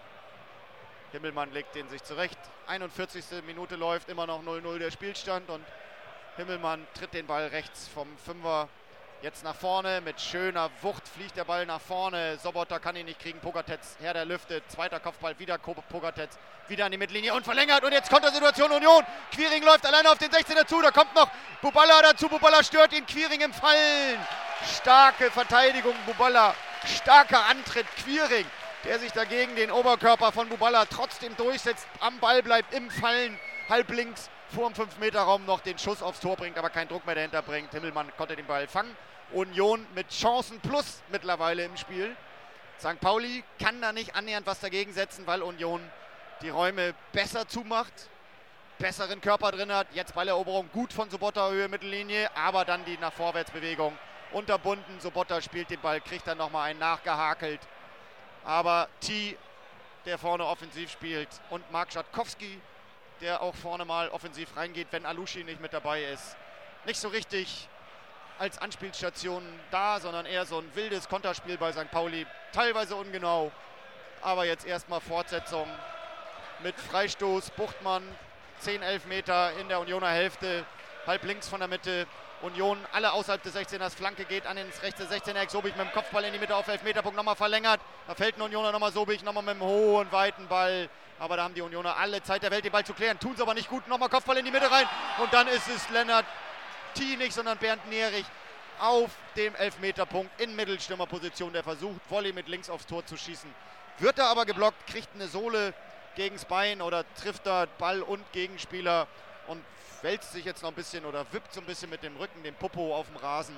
Himmelmann legt den sich zurecht. einundvierzigste Minute läuft, immer noch null null der Spielstand. Und Himmelmann tritt den Ball rechts vom Fünfer jetzt nach vorne. Mit schöner Wucht fliegt der Ball nach vorne. Sobotta kann ihn nicht kriegen. Pogatetz, Herr der Lüfte. Zweiter Kopfball, wieder Pogatetz. Wieder an die Mittellinie und verlängert. Und jetzt Kontersituation Union. Quiring läuft alleine auf den sechzehner zu. Da kommt noch Buballa dazu. Buballa stört ihn. Quiring im Fallen. Starke Verteidigung Buballa. Starker Antritt Quiring, der sich dagegen den Oberkörper von Buballa trotzdem durchsetzt. Am Ball bleibt im Fallen. Halb links vor dem fünf Meter Raum noch den Schuss aufs Tor bringt, aber keinen Druck mehr dahinter bringt. Himmelmann konnte den Ball fangen. Union mit Chancen plus mittlerweile im Spiel. Sankt Pauli kann da nicht annähernd was dagegen setzen, weil Union die Räume besser zumacht, besseren Körper drin hat. Jetzt Balleroberung gut von Sobotta, Höhe Mittellinie, aber dann die nach Vorwärtsbewegung unterbunden. Sobotta spielt den Ball, kriegt dann nochmal einen nachgehakelt. Aber T, der vorne offensiv spielt, und Mark Schatkowski, der auch vorne mal offensiv reingeht, wenn Alushi nicht mit dabei ist. Nicht so richtig als Anspielstation da, sondern eher so ein wildes Konterspiel bei Sankt Pauli. Teilweise ungenau, aber jetzt erstmal Fortsetzung mit Freistoß. Buchtmann, zehn, elf Meter in der Unioner Hälfte, halb links von der Mitte. Union alle außerhalb des sechzehners, Flanke geht an ins rechte sechzehner-Eck. Sobich mit dem Kopfball in die Mitte auf Elfmeterpunkt nochmal verlängert. Da fällt ein Unioner nochmal Sobich, nochmal mit dem hohen, weiten Ball. Aber da haben die Unioner alle Zeit der Welt, den Ball zu klären. Tun es aber nicht gut. Nochmal Kopfball in die Mitte rein. Und dann ist es Lennart T nicht, sondern Bernd Nerich auf dem Elfmeterpunkt in Mittelstürmerposition. Der versucht, Volley mit links aufs Tor zu schießen. Wird da aber geblockt, kriegt eine Sohle gegens Bein oder trifft da Ball und Gegenspieler und wälzt sich jetzt noch ein bisschen oder wippt so ein bisschen mit dem Rücken, den Popo auf dem Rasen.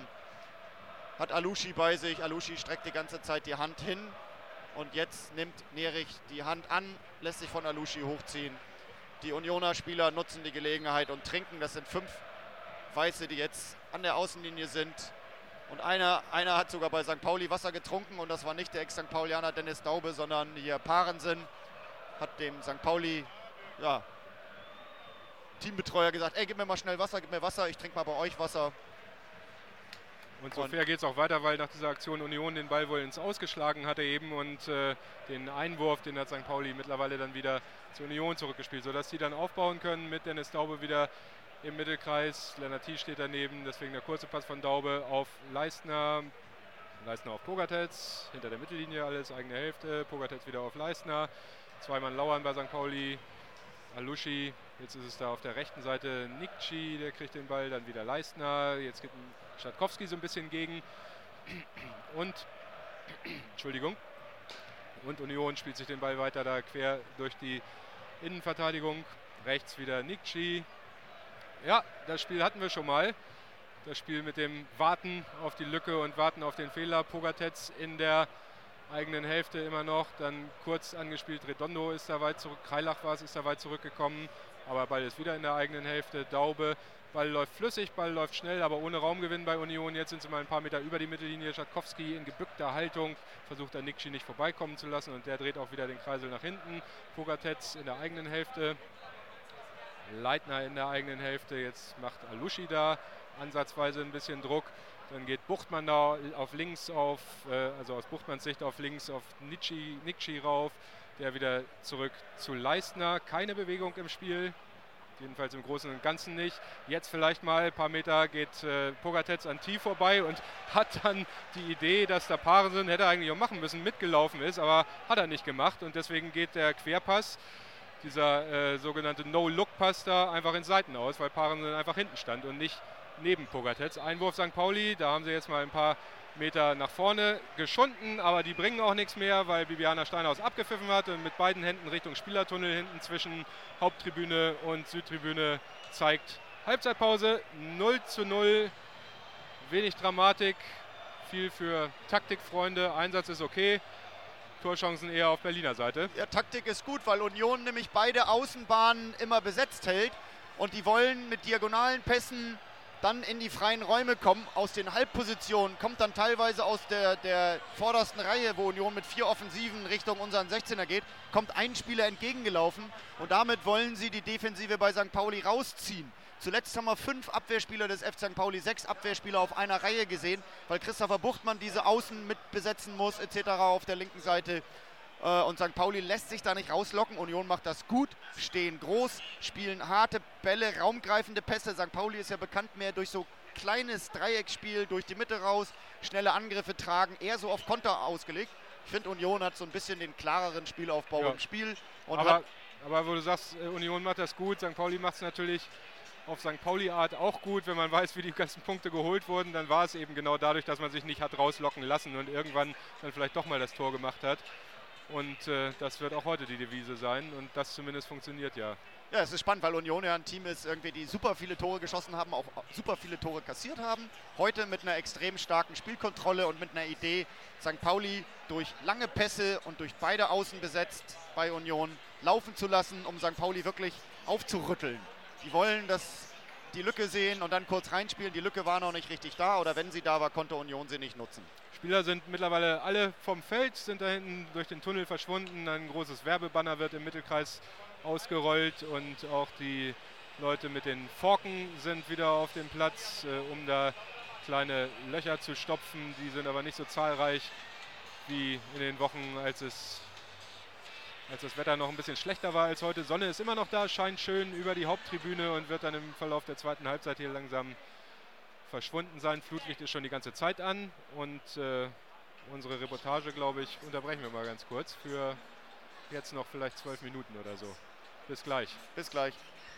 Hat Alushi bei sich. Alushi streckt die ganze Zeit die Hand hin. Und jetzt nimmt Nerich die Hand an, lässt sich von Alushi hochziehen. Die Unioner Spieler nutzen die Gelegenheit und trinken. Das sind fünf Weiße, die jetzt an der Außenlinie sind. Und einer, einer hat sogar bei Sankt Pauli Wasser getrunken. Und das war nicht der Ex-Sankt Paulianer Dennis Daube, sondern hier Parensen. Hat dem Sankt Pauli, ja, Teambetreuer gesagt, ey, gib mir mal schnell Wasser, gib mir Wasser, ich trinke mal bei euch Wasser. Und so fair geht es auch weiter, weil nach dieser Aktion Union den Ball wohl ins Ausgeschlagen hatte eben und äh, den Einwurf, den hat Sankt Pauli mittlerweile dann wieder zur Union zurückgespielt, sodass die dann aufbauen können mit Dennis Daube wieder im Mittelkreis. Lennart T steht daneben, deswegen der kurze Pass von Daube auf Leistner. Leistner auf Pogatetz, hinter der Mittellinie alles, eigene Hälfte. Pogatetz wieder auf Leistner. Zwei Mann lauern bei Sankt Pauli. Alushi, jetzt ist es da auf der rechten Seite Nikci, der kriegt den Ball, dann wieder Leistner. Jetzt geht Schatkowski so ein bisschen gegen. Und, Entschuldigung, und Union spielt sich den Ball weiter da quer durch die Innenverteidigung. Rechts wieder Nikci. Ja, das Spiel hatten wir schon mal. Das Spiel mit dem Warten auf die Lücke und Warten auf den Fehler. Pogatetz in der eigenen Hälfte immer noch, dann kurz angespielt, Redondo ist da weit zurück, Kreilach war es, ist da weit zurückgekommen, aber Ball ist wieder in der eigenen Hälfte, Daube, Ball läuft flüssig, Ball läuft schnell, aber ohne Raumgewinn bei Union, jetzt sind sie mal ein paar Meter über die Mittellinie, Schatkowski in gebückter Haltung, versucht an Nikci nicht vorbeikommen zu lassen und der dreht auch wieder den Kreisel nach hinten, Pogatetz in der eigenen Hälfte, Leitner in der eigenen Hälfte, jetzt macht Alushi da ansatzweise ein bisschen Druck. Dann geht Buchtmann da auf links auf, äh, also aus Buchtmanns Sicht auf links auf Nikci, Nikci rauf. Der wieder zurück zu Leistner. Keine Bewegung im Spiel. Jedenfalls im Großen und Ganzen nicht. Jetzt vielleicht mal ein paar Meter geht äh, Pogatetz an T vorbei und hat dann die Idee, dass der Parensen, hätte er eigentlich auch machen müssen, mitgelaufen ist, aber hat er nicht gemacht. Und deswegen geht der Querpass, dieser äh, sogenannte No-Look-Pass da einfach in Seiten aus, weil Parensen einfach hinten stand und nicht neben Pogatetz. Einwurf Sankt Pauli, da haben sie jetzt mal ein paar Meter nach vorne geschunden, aber die bringen auch nichts mehr, weil Bibiana Steinhaus abgepfiffen hat und mit beiden Händen Richtung Spielertunnel hinten zwischen Haupttribüne und Südtribüne zeigt Halbzeitpause, null zu null, wenig Dramatik, viel für Taktikfreunde. Einsatz ist okay, Torchancen eher auf Berliner Seite. Ja, Taktik ist gut, weil Union nämlich beide Außenbahnen immer besetzt hält. Und die wollen mit diagonalen Pässen dann in die freien Räume kommen. Aus den Halbpositionen kommt dann teilweise aus der, der vordersten Reihe, wo Union mit vier Offensiven Richtung unseren sechzehner geht, kommt ein Spieler entgegengelaufen. Und damit wollen sie die Defensive bei Sankt Pauli rausziehen. Zuletzt haben wir fünf Abwehrspieler des F C Sankt Pauli, sechs Abwehrspieler auf einer Reihe gesehen, weil Christopher Buchtmann diese Außen mit besetzen muss et cetera auf der linken Seite. Und Sankt Pauli lässt sich da nicht rauslocken. Union macht das gut, stehen groß, spielen harte Bälle, raumgreifende Pässe. Sankt Pauli ist ja bekannt mehr durch so kleines Dreiecksspiel, durch die Mitte raus, schnelle Angriffe tragen, eher so auf Konter ausgelegt. Ich finde, Union hat so ein bisschen den klareren Spielaufbau ja. im Spiel. Und aber, aber wo du sagst, Union macht das gut, Sankt Pauli macht es natürlich auf Sankt Pauli-Art auch gut. Wenn man weiß, wie die ganzen Punkte geholt wurden, dann war es eben genau dadurch, dass man sich nicht hat rauslocken lassen und irgendwann dann vielleicht doch mal das Tor gemacht hat. Und äh, das wird auch heute die Devise sein und das zumindest funktioniert ja. Ja, es ist spannend, weil Union ja ein Team ist, irgendwie, die super viele Tore geschossen haben, auch super viele Tore kassiert haben. Heute mit einer extrem starken Spielkontrolle und mit einer Idee, Sankt Pauli durch lange Pässe und durch beide Außen besetzt bei Union laufen zu lassen, um Sankt Pauli wirklich aufzurütteln. Die wollen das, die Lücke sehen und dann kurz reinspielen. Die Lücke war noch nicht richtig da oder wenn sie da war, konnte Union sie nicht nutzen. Spieler sind mittlerweile alle vom Feld, sind da hinten durch den Tunnel verschwunden. Ein großes Werbebanner wird im Mittelkreis ausgerollt und auch die Leute mit den Forken sind wieder auf dem Platz, äh, um da kleine Löcher zu stopfen. Die sind aber nicht so zahlreich wie in den Wochen, als es als das Wetter noch ein bisschen schlechter war als heute. Sonne ist immer noch da, scheint schön über die Haupttribüne und wird dann im Verlauf der zweiten Halbzeit hier langsam verschwunden sein. Flutlicht ist schon die ganze Zeit an und äh, unsere Reportage, glaube ich, unterbrechen wir mal ganz kurz für jetzt noch vielleicht zwölf Minuten oder so. Bis gleich. Bis gleich.